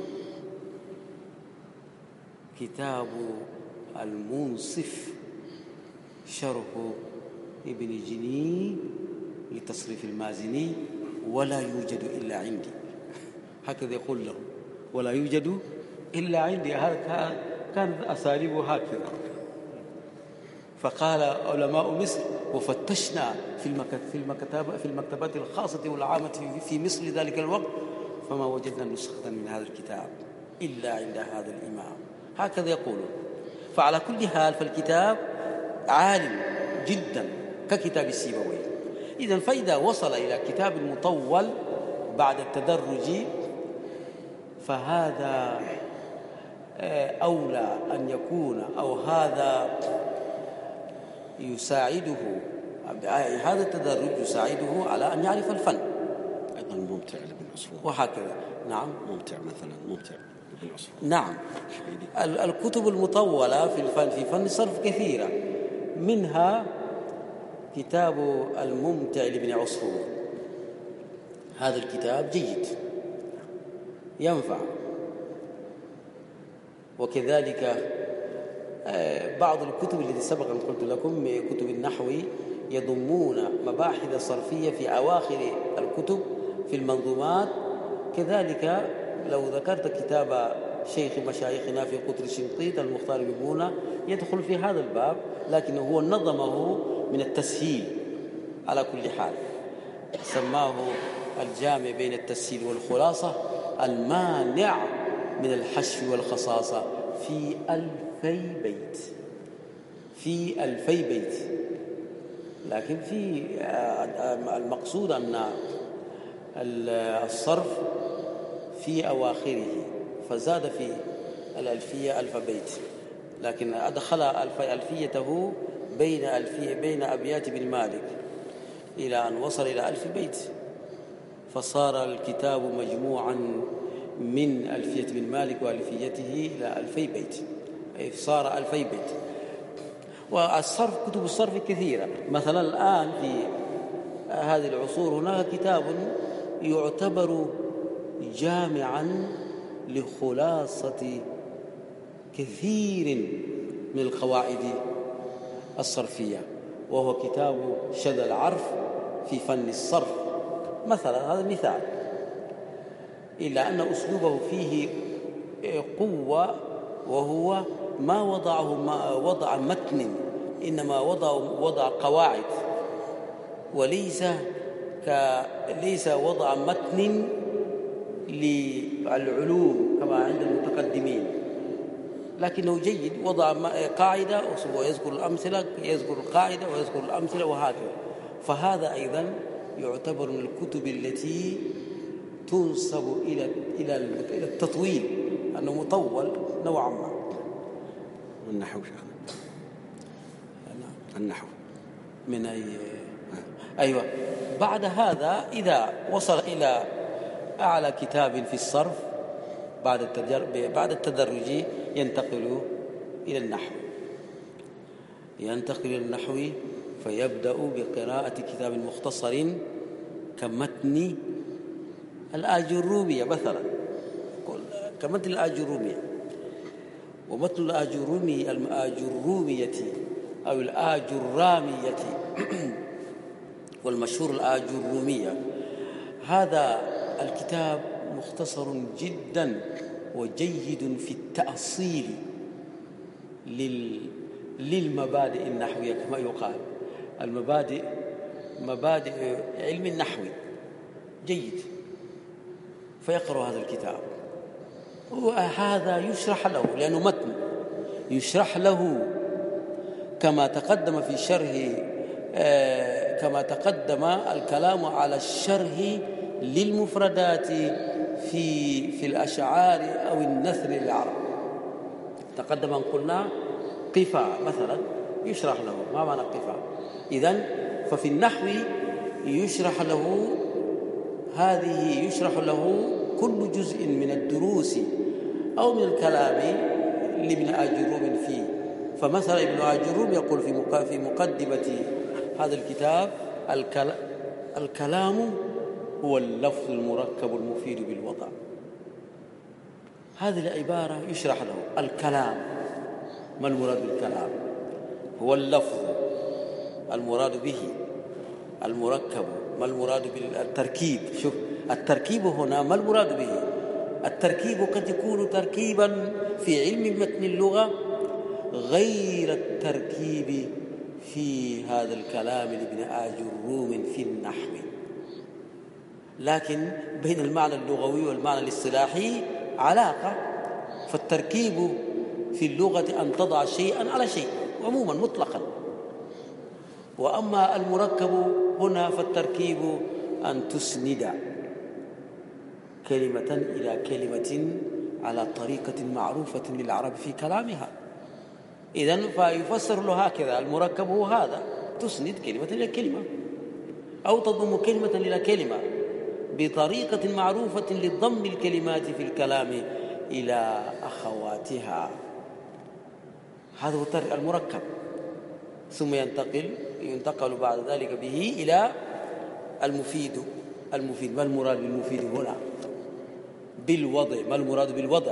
كتاب المنصف شرح ابن جني لتصريف المازني، ولا يوجد إلا عندي. هكذا يقول له، ولا يوجد إلا عندي. هذا كانت أساليبه هكذا. فقال علماء مصر وفتشنا في المكتبات الخاصة والعامة في مصر ذلك الوقت، فما وجدنا نسخة من هذا الكتاب إلا عند هذا الإمام. هكذا يقول. فعلى كل حال فالكتاب عالم جدا ككتاب السيبوي. إذن فإذا وصل إلى كتاب مطول بعد التدرج فهذا أولى أن يكون، أو هذا يساعده، هذا التدرج يساعده على أن يعرف الفن. أيضا ممتع لابن عصفور، وهكذا. نعم، ممتع مثلا، ممتع لابن عصفور. نعم. الكتب المطولة في فن الصرف كثيرة، منها كتاب الممتع لابن عصفور. هذا الكتاب جيد ينفع. وكذلك بعض الكتب التي سبق أن قلت لكم من كتب النحو يضمون مباحث صرفية في أواخر الكتب في المنظومات. كذلك لو ذكرت كتاب شيخ مشايخنا في قطر الشنقيط المختار بن يدخل في هذا الباب، لكنه هو نظمه من التسهيل. على كل حال سماه الجامع بين التسهيل والخلاصة المانع من الحشو والخصاصة في 2000 بيت، في 2000 بيت. لكن في المقصود أن الصرف في أواخره، فزاد في الألفية 1000 بيت، لكن أدخل ألفيته بين أبيات بن مالك إلى أن وصل إلى 1000 بيت، فصار الكتاب مجموعا من ألفية بن مالك وألفيته إلى 2000 بيت، أي صار 2000 بيت. والصرف، كتب الصرف كثيرة. مثلا الآن في هذه العصور هناك كتاب يعتبر جامعا لخلاصة كثير من القواعد الصرفية، وهو كتاب شذا العرف في فن الصرف مثلا، هذا مثال. إلا أن أسلوبه فيه قوة، وهو ما وضع متن، إنما وضع قواعد، وليس وضع متن للعلوم كما عند المتقدمين، لكنه جيد. وضع قاعدة ويذكر الأمثلة، يذكر القاعدة ويذكر الأمثلة وهكذا. فهذا أيضا يعتبر من الكتب التي تنسب إلى التطويل، أنه مطول نوعا ما. النحو شيخنا، النحو من أيوة. بعد هذا إذا وصل إلى أعلى كتاب في الصرف بعد التدرج ينتقل إلى النحو، فيبدأ بقراءة كتاب مختصر كمتن الآجرومية مثلا، كمتن الآجرومية. ومتن الآجرومية أو الآجرامية والمشهور الآجرومية، هذا الكتاب مختصر جدا وجيد في التأصيل للمبادئ النحوية كما يقال، مبادئ علم النحو جيد. فيقرأ هذا الكتاب، وهذا يشرح له لأنه متن، يشرح له كما تقدم في شرح، كما تقدم الكلام على الشرح للمفردات في الأشعار أو النثر للعرب. تقدم أن قلنا قفا مثلا يشرح له ما معنى قفا. إذن ففي النحو يشرح له كل جزء من الدروس أو من الكلام لابن آجروم فيه. فمثلا ابن آجروم يقول في مقدمة هذا الكتاب: الكلام هو اللفظ المركب المفيد بالوضع. هذه العبارة يشرح له الكلام، ما المراد بالكلام؟ هو اللفظ المراد به المركب، ما المراد بالتركيب؟ شوف التركيب هنا ما المراد به؟ التركيب قد يكون تركيبا في علم متن اللغة غير التركيب في هذا الكلام لابن آجروم في النحو، لكن بين المعنى اللغوي والمعنى الاصطلاحي علاقة. فالتركيب في اللغة أن تضع شيئا على شيء عموما مطلقا، وأما المركب هنا فالتركيب أن تسند كلمة إلى كلمة على طريقة معروفة للعرب في كلامها. إذن فيفسر له هكذا: المركب هو هذا، تسند كلمة إلى كلمة أو تضم كلمة إلى كلمة بطريقة معروفة لضم الكلمات في الكلام إلى أخواتها. هذا هو المركب. ثم ينتقل بعد ذلك به إلى المفيد. ما المراد بالمفيد هنا؟ بالوضع. ما المراد بالوضع؟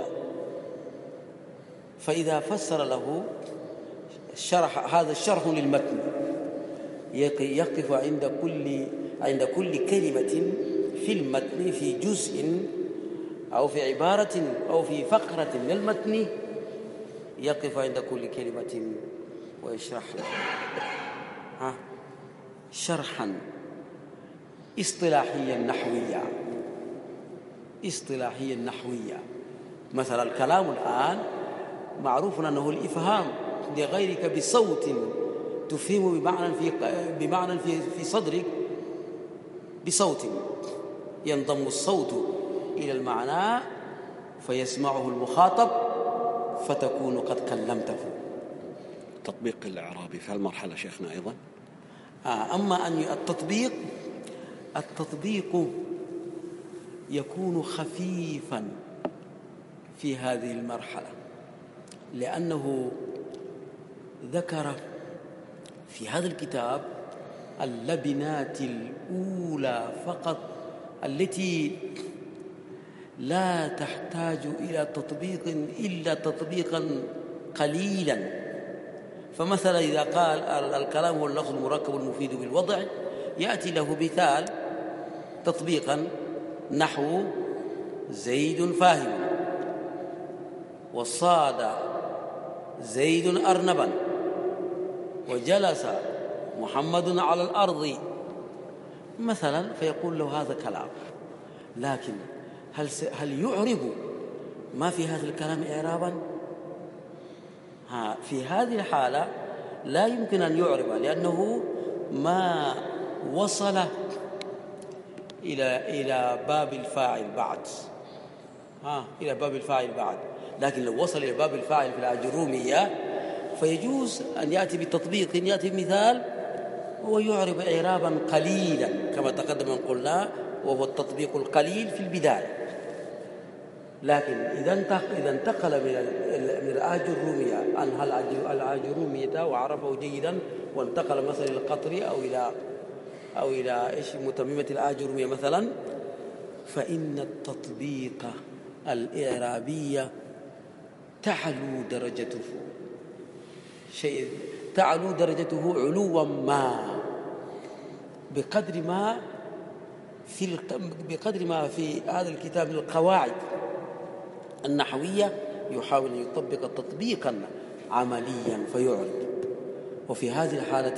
فإذا فسر له هذا الشرح للمتن، يقف عند كل كلمة في المتن، في جزء أو في عبارة أو في فقرة من المتن، يقف عند كل كلمة ويشرح لها شرحا اصطلاحيا نحوية. مثلا الكلام الآن معروف أنه الإفهام لغيرك بصوت تفهم بمعنى في صدرك، بصوت ينضم الصوت إلى المعنى فيسمعه المخاطب فتكون قد كلمته. تطبيق الإعرابي في هالمرحلة شيخنا أيضا. أما أن التطبيق يكون خفيفا في هذه المرحلة، لأنه ذكر في هذا الكتاب اللبنات الأولى فقط التي لا تحتاج إلى تطبيق إلا تطبيقا قليلا. فمثلا إذا قال الكلام هو اللفظ المركب المفيد بالوضع، يأتي له مثال تطبيقا نحو زيد فاهم، وصاد زيد أرنبا، وجلس محمد على الأرض مثلا، فيقول له هذا كلام. لكن هل يعرب ما في هذا الكلام إعرابا؟ في هذه الحالة لا يمكن أن يعرب، لأنه ما وصل إلى باب الفاعل بعد. إلى باب الفاعل بعد. لكن لو وصل إلى باب الفاعل في الأجرومية فيجوز أن يأتي بتطبيق، يأتي بمثال ويعرب إعرابا قليلا كما تقدم أن قلنا، وهو التطبيق القليل في البداية. لكن إذا انتقل من الأجرومية عن الأجرومية وعرفه جيدا، وانتقل مثلا إلى القطري أو إلى متممة الأجرومية مثلا، فإن التطبيق الإعرابي تعلو درجته علوا ما بقدر ما في هذا الكتاب القواعد النحوية يحاول أن يطبق تطبيقا عمليا فيعرب. وفي هذه الحالة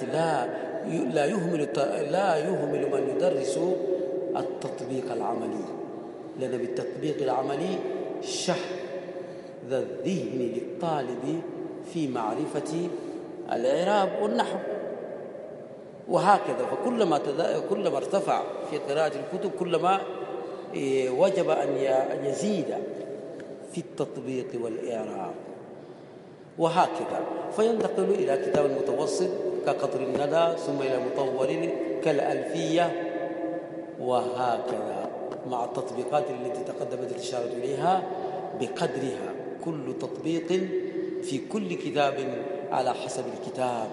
لا يهمل من يدرس التطبيق العملي، لأن بالتطبيق العملي شحذ الذهن للطالب في معرفة الإعراب والنحو. وهكذا، فكلما ارتفع في قراءة الكتب كلما وجب أن يزيد في التطبيق والإعراب، وهكذا. فينتقل إلى كتاب متوسط كقطر الندى، ثم إلى مطول كالألفية، وهكذا مع التطبيقات التي تقدمت الإشارة إليها بقدرها، كل تطبيق في كل كتاب على حسب الكتاب،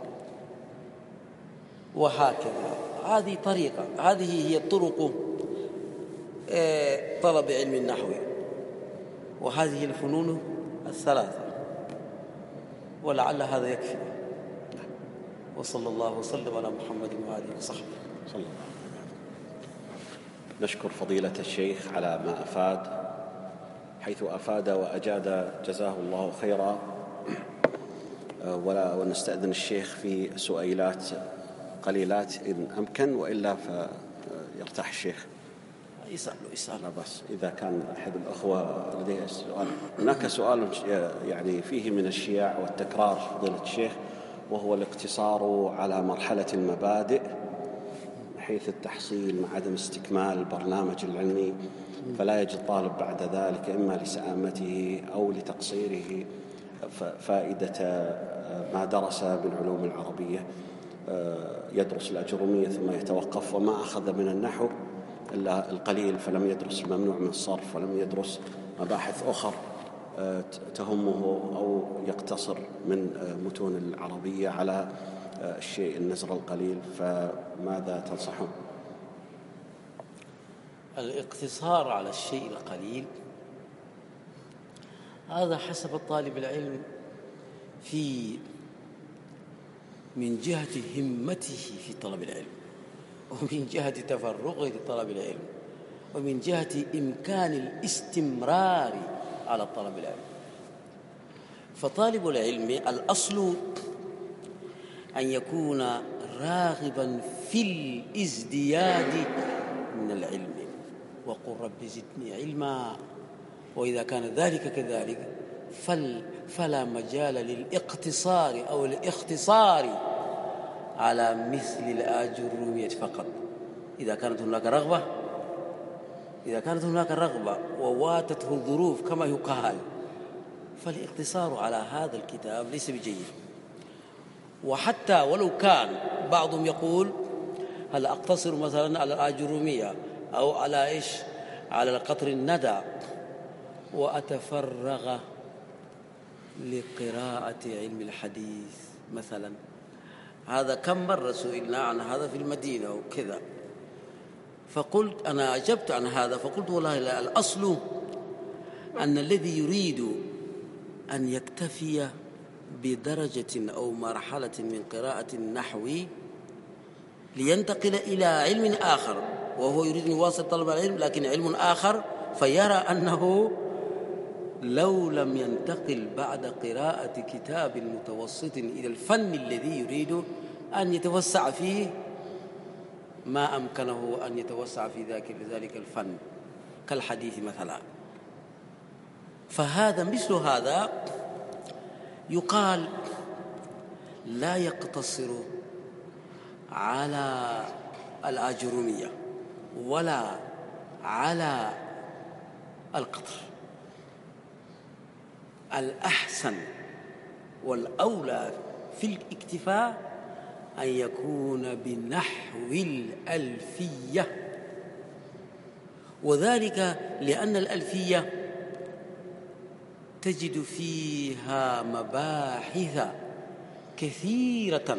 وهكذا. هذه هي طرق طلب علم النحو، وهذه الفنون الثلاثة، ولعل هذا يكفي. وصلى الله وسلم على محمد وآله وصحبه. صلى الله عليه وسلم. نشكر فضيلة الشيخ على ما أفاد، حيث أفاد وأجاد جزاه الله خيرا. ونستأذن الشيخ في سؤالات قليلات إن أمكن، وإلا فيرتاح الشيخ. يسأل. لا بس إذا كان أحد الأخوة لديه سؤال. هناك سؤال يعني فيه من الشياع والتكرار فضيلة الشيخ، وهو الاقتصار على مرحلة المبادئ حيث التحصيل مع عدم استكمال البرنامج العلمي، فلا يجد طالب بعد ذلك إما لسآمته أو لتقصيره فائدة ما درس من علوم العربية. يدرس الأجرومية ثم يتوقف، وما أخذ من النحو إلا القليل، فلم يدرس الممنوع من الصرف، ولم يدرس مباحث أخر تهمه، أو يقتصر من متون العربية على الشيء النزر القليل. فماذا تنصحون؟ الاقتصار على الشيء القليل هذا حسب طالب العلم من جهة همته في طلب العلم، ومن جهة تفرغه لطلب العلم، ومن جهة إمكان الاستمرار على طلب العلم. فطالب العلم الأصل أن يكون راغبا في الازدياد من العلم، وقل رب زدني علما. وإذا كان ذلك كذلك فلا مجال للاقتصار أو الاختصار على مثل الآجرومية فقط. إذا كانت هناك رغبة وواتته الظروف كما يقال، فالاقتصار على هذا الكتاب ليس بجيد. وحتى ولو كان بعضهم يقول هل أقتصر مثلا على الآجرومية أو على على القطر الندى وأتفرغ لقراءة علم الحديث مثلا. هذا كم مرة سئلنا عن هذا في المدينة وكذا، فقلت أنا أجبت عن هذا فقلت والله لا، الأصل أن الذي يريد أن يكتفي بدرجة أو مرحلة من قراءة النحو لينتقل إلى علم آخر، وهو يريد أن يواصل طلب العلم لكن علم آخر، فيرى أنه لو لم ينتقل بعد قراءة كتاب متوسط إلى الفن الذي يريد أن يتوسع فيه ما أمكنه أن يتوسع في ذلك الفن كالحديث مثلا. فهذا مثل هذا يقال لا يقتصر على الآجرومية ولا على القطر. الأحسن والأولى في الاكتفاء أن يكون بنحو الألفية، وذلك لأن الألفية تجد فيها مباحث كثيرة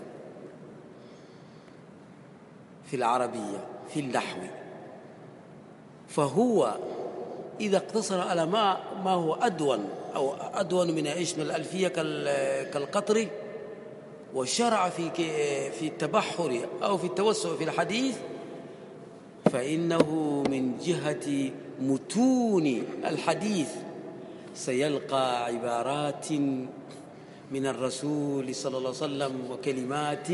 في العربية في النحو، فهو إذا اقتصر على ما هو أدون من الألفية كالقطر، وشرع في التبحر أو في التوسع في الحديث، فإنه من جهة متون الحديث سيلقى عبارات من الرسول صلى الله عليه وسلم وكلمات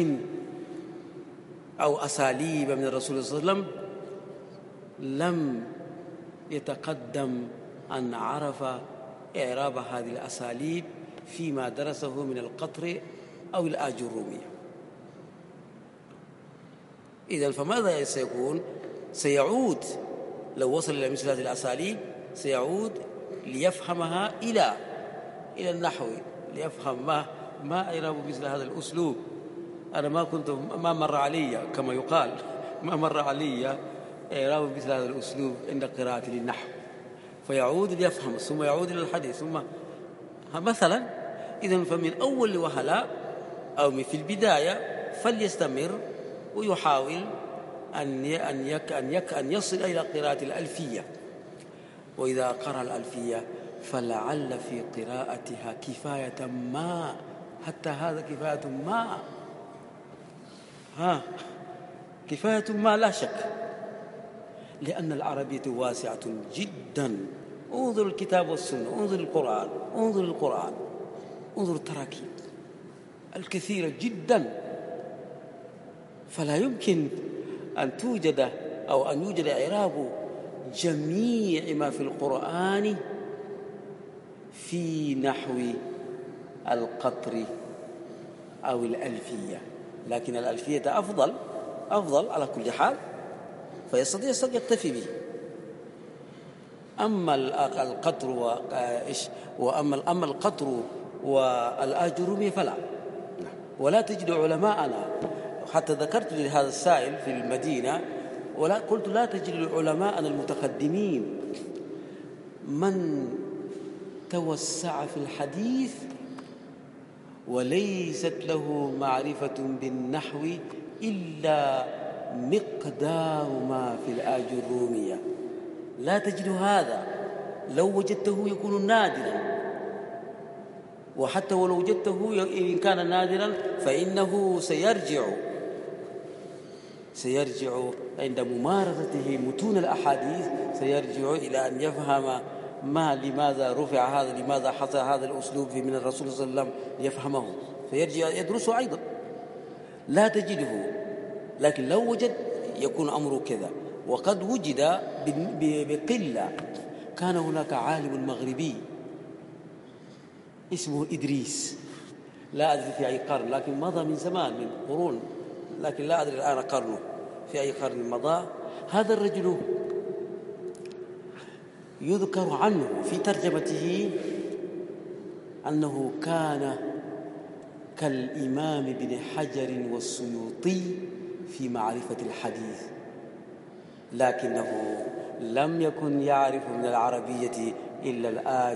أو أساليب من الرسول صلى الله عليه وسلم لم يتقدم أن عرف إعراب هذه الأساليب فيما درسه من القطر أو الآجرومية. إذن فماذا سيكون؟ سيعود لو وصل إلى مثل هذه الأساليب سيعود ليفهمها إلى النحو، ليفهم ما إعراب مثل هذا الأسلوب. أنا ما مر علي كما يقال، ما مر علي إعراب مثل هذا الأسلوب عند قراءة للنحو، فيعود ليفهم ثم يعود إلى الحديث ثم مثلا. إذن فمن أول وهلة أو في البداية فليستمر ويحاول أن يصل إلى قراءة الألفية. وإذا قرأ الألفية فلعل في قراءتها كفاية ما، حتى هذا كفاية ما، كفاية ما لا شك، لأن العربية واسعة جدا. انظر الكتاب والسنة، انظر القرآن، انظر التراكيب الكثيرة جدا، فلا يمكن أن توجد أو أن يوجد إعراب جميع ما في القرآن في نحو القطر أو الألفية، لكن الألفية أفضل على كل حال، فيستطيع يكتفي به. أما القطر أما القطر والآجرومية فلا. ولا تجد علماءنا، حتى ذكرت لهذا السائل في المدينة قلت لا تجد علماءنا المتقدمين من توسع في الحديث وليست له معرفة بالنحو إلا مقدار ما في الآجرومية. لا تجد هذا، لو وجدته يكون نادرا، وحتى ولو وجدته إن كان نادرا فإنه سيرجع عند ممارسته متون الأحاديث، سيرجع إلى أن يفهم لماذا رفع هذا، لماذا حصل هذا الأسلوب من الرسول صلى الله عليه وسلم، ليفهمه، فيرجع يدرسه أيضا. لا تجده، لكن لو وجد يكون أمره كذا. وقد وجد بقلة. كان هناك عالم مغربي اسمه إدريس، لا أدري في أي قرن، لكن مضى من زمان، من قرون، لكن لا أدري الآن قرنه في أي قرن مضى. هذا الرجل يذكر عنه في ترجمته أنه كان كالإمام ابن حجر والسيوطي في معرفة الحديث، لكنه لم يكن يعرف من العربية إلا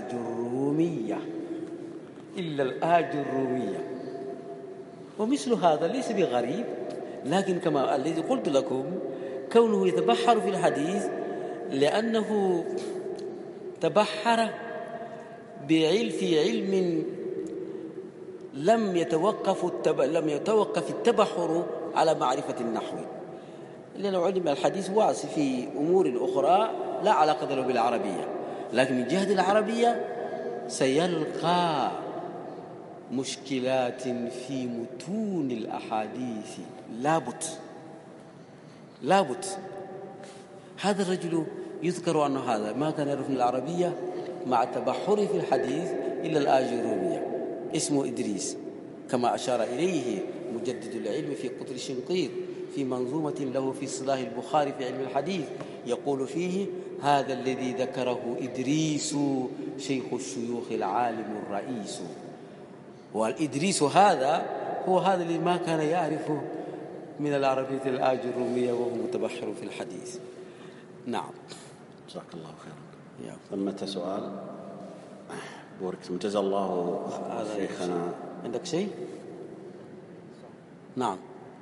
الآج الرومية. ومثل هذا ليس بغريب، لكن كما الذي قلت لكم، كونه يتبحر في الحديث لأنه تبحر في علم لم يتوقف التبحر على معرفة النحو، لأنه علم الحديث واسع في أمور أخرى لا علاقة له بالعربية، لكن من جهة العربية سيلقى مشكلات في متون الأحاديث لابد. هذا الرجل يذكر أنه هذا ما كان يعرف العربية مع تبحره في الحديث إلا الآجرومية، اسمه إدريس، كما أشار إليه مجدد العلم في قطر الشنقيط في منظومة له في اصطلاح البخاري في علم الحديث، يقول فيه: هذا الذي ذكره إدريس شيخ الشيوخ العالم الرئيس. والإدريس هذا هو هذا اللي ما كان يعرف من العربية الآجرومية وهو متبحر في الحديث. نعم، جزاك الله خيرا. ثمة سؤال بوركتم، جزا الله شيخنا. عندك شيء؟ نعم.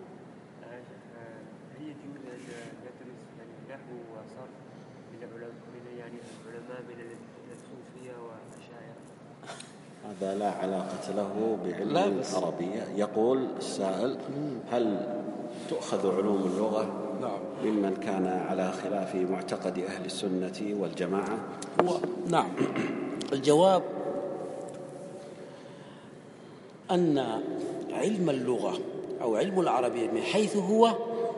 هي جملة ندرس النحو وصرف من العلماء من الصوفية والأشاعرة، هذا لا علاقة له بعلم العربية. يقول السائل: هل تؤخذ علوم اللغة ممن كان على خلاف معتقد أهل السنة والجماعة؟ نعم. الجواب أن علم اللغة أو علم العربية من حيث هو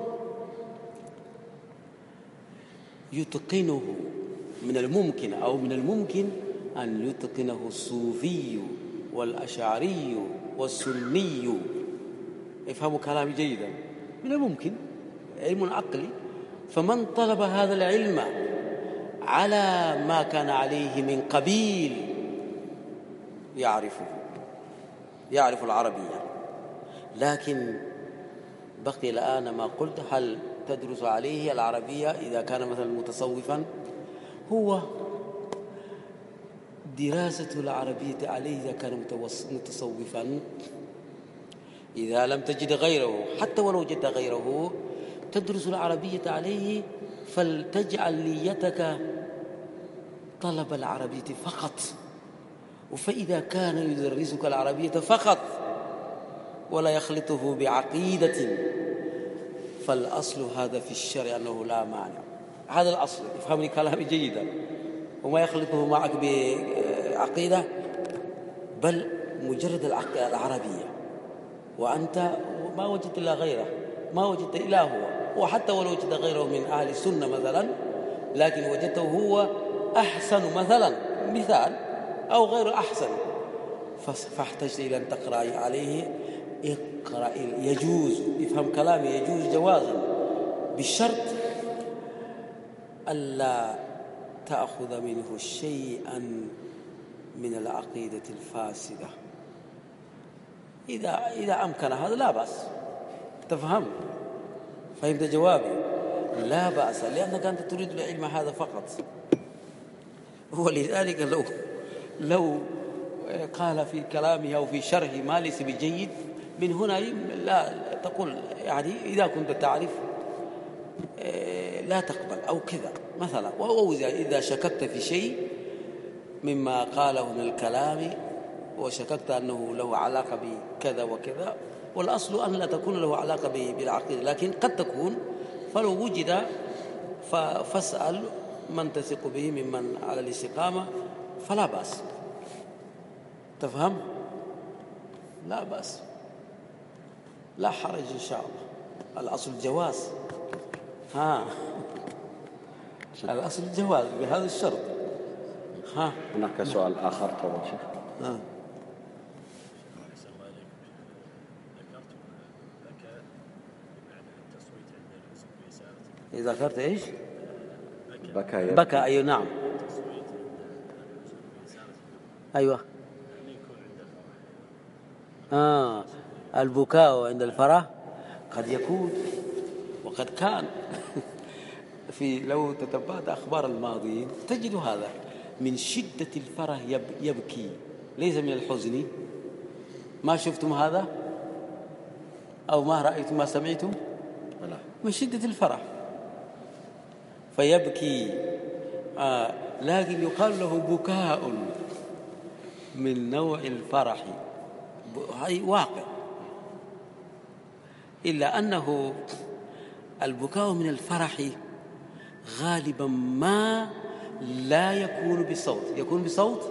يتقنه من الممكن أن يتقنه الصوفي والأشعري والسني. افهموا كلامي جيدا. من الممكن، علم عقلي، فمن طلب هذا العلم على ما كان عليه من قبيل يعرف العربية. لكن بقي الآن ما قلت: هل تدرس عليه العربية إذا كان مثلا متصوفا؟ هو دراسة العربية عليه إذا كان متصوفا، إذا لم تجد غيره، حتى ولو وجدت غيره، تدرس العربية عليه، فلتجعل نيتك طلب العربية فقط. فإذا كان يدرسك العربية فقط ولا يخلطه بعقيدة، فالأصل هذا في الشرع أنه لا مانع. هذا الأصل، افهمني كلامي جيدا. وما يخلطه معك بعقيدة، بل مجرد العربية، وأنت ما وجدت إلا غيره، ما وجدت إلا هو. وحتى ولو وجدت غيره من أهل السنة مثلا، لكن وجدته هو أحسن مثلا، مثال، أو غير أحسن، فاحتجت إلى أن تقرأ عليه. اقرأ، يجوز، افهم كلامي، يجوز جوازا، بالشرط ألا تأخذ منه شيئا من العقيدة الفاسدة. إذا أمكن هذا لا بأس. تفهم؟ فهمت جوابي؟ لا بأس، لأنك أنت تريد العلم هذا فقط. ولذلك لو قال في كلامه أو في شرحه ما ليس بجيد، من هنا لا تقول يعني إذا كنت تعرف لا تقبل أو كذا مثلا. إذا شككت في شيء مما قاله من الكلام وشككت أنه له علاقة بكذا وكذا، والأصل أن لا تكون له علاقة بالعقيدة، لكن قد تكون، فلو وجد فاسأل من تثق به ممن على الاستقامة، فلا بأس. تفهم؟ لا بأس. لا حرج إن شاء الله، الأصل الجواز. الأصل الجواز بهذا الشرط. هناك سؤال آخر تفضل شيخ. إذا ذكرت إيش؟ بكى. أيوة نعم. أيوة. البكاء عند الفرح قد يكون وقد كان. لو تتبعت أخبار الماضين تجد هذا من شدة الفرح يبكي، ليس من الحزن. ما شفتم هذا أو ما رأيتم ما سمعتم؟ من شدة الفرح فيبكي. لكن يقال له بكاء من نوع الفرح، هاي واقع. إلا أنه البكاء من الفرح غالبا ما لا يكون بصوت، يكون بصوت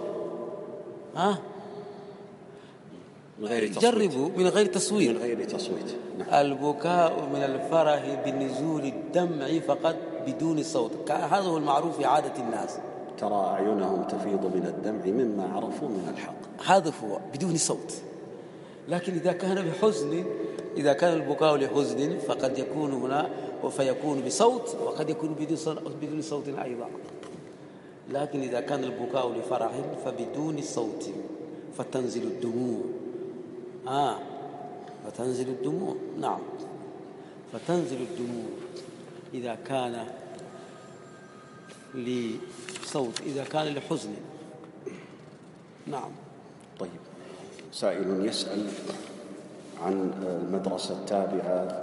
من غير تصويت. جربوا من غير تصويت. نعم. البكاء من الفرح بنزول الدمع فقط بدون صوت، هذا هو المعروف في عادة الناس. ترى أعينهم تفيض من الدمع مما عرفوا من الحق، هذا هو بدون صوت. لكن إذا كان بحزن، إذا كان البكاء لحزن فقد يكون هنا فيكون بصوت، وقد يكون بدون صوت أيضا. لكن إذا كان البكاء لفرح فبدون صوت فتنزل الدموع. فتنزل الدموع. نعم، فتنزل الدموع إذا كان لصوت، إذا كان لحزن. نعم. طيب، سائل يسأل عن المدرسة التابعة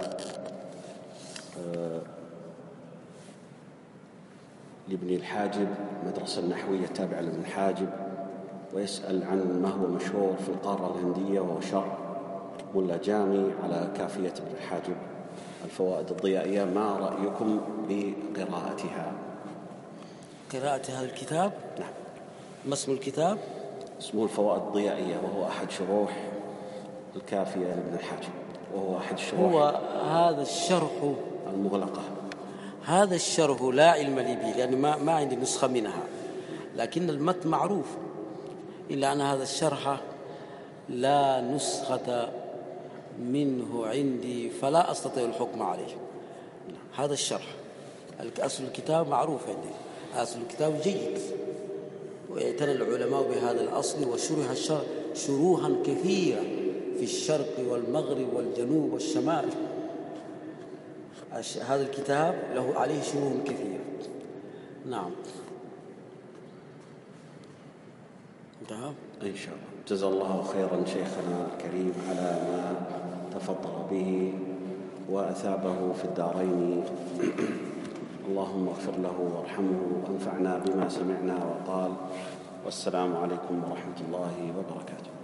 لابن الحاجب، المدرسة النحوية التابعة لابن الحاجب، ويسأل عن ما هو مشهور في القارة الهندية وهو شرح ملا جامي على كافية ابن الحاجب الفوائد الضيائية. ما رأيكم بقراءتها؟ قراءة هذا الكتاب؟ نعم. ما اسم الكتاب؟ اسمه الفوائد الضيائية، وهو أحد شروح الكافية لابن الحاجب، وهو أحد الشروح. هو هذا الشرح المغلقة. هذا الشرح لا علم لي به، يعني ما عندي نسخة منها، لكن المتن معروف. إلا أن هذا الشرح لا نسخة منه عندي فلا أستطيع الحكم عليه. هذا الشرح، أصل الكتاب معروف عندي، أصل الكتاب جيد، واعتنى العلماء بهذا الأصل وشرح شروحا كثيرة في الشرق والمغرب والجنوب والشمال. هذا الكتاب له عليه شروح كثيرة. نعم. انتهى إن شاء الله. جزا الله خيرا شيخنا الكريم على ما تفضل به وأثابه في الدارين. اللهم اغفر له وارحمه وانفعنا بما سمعنا وقال. والسلام عليكم ورحمة الله وبركاته.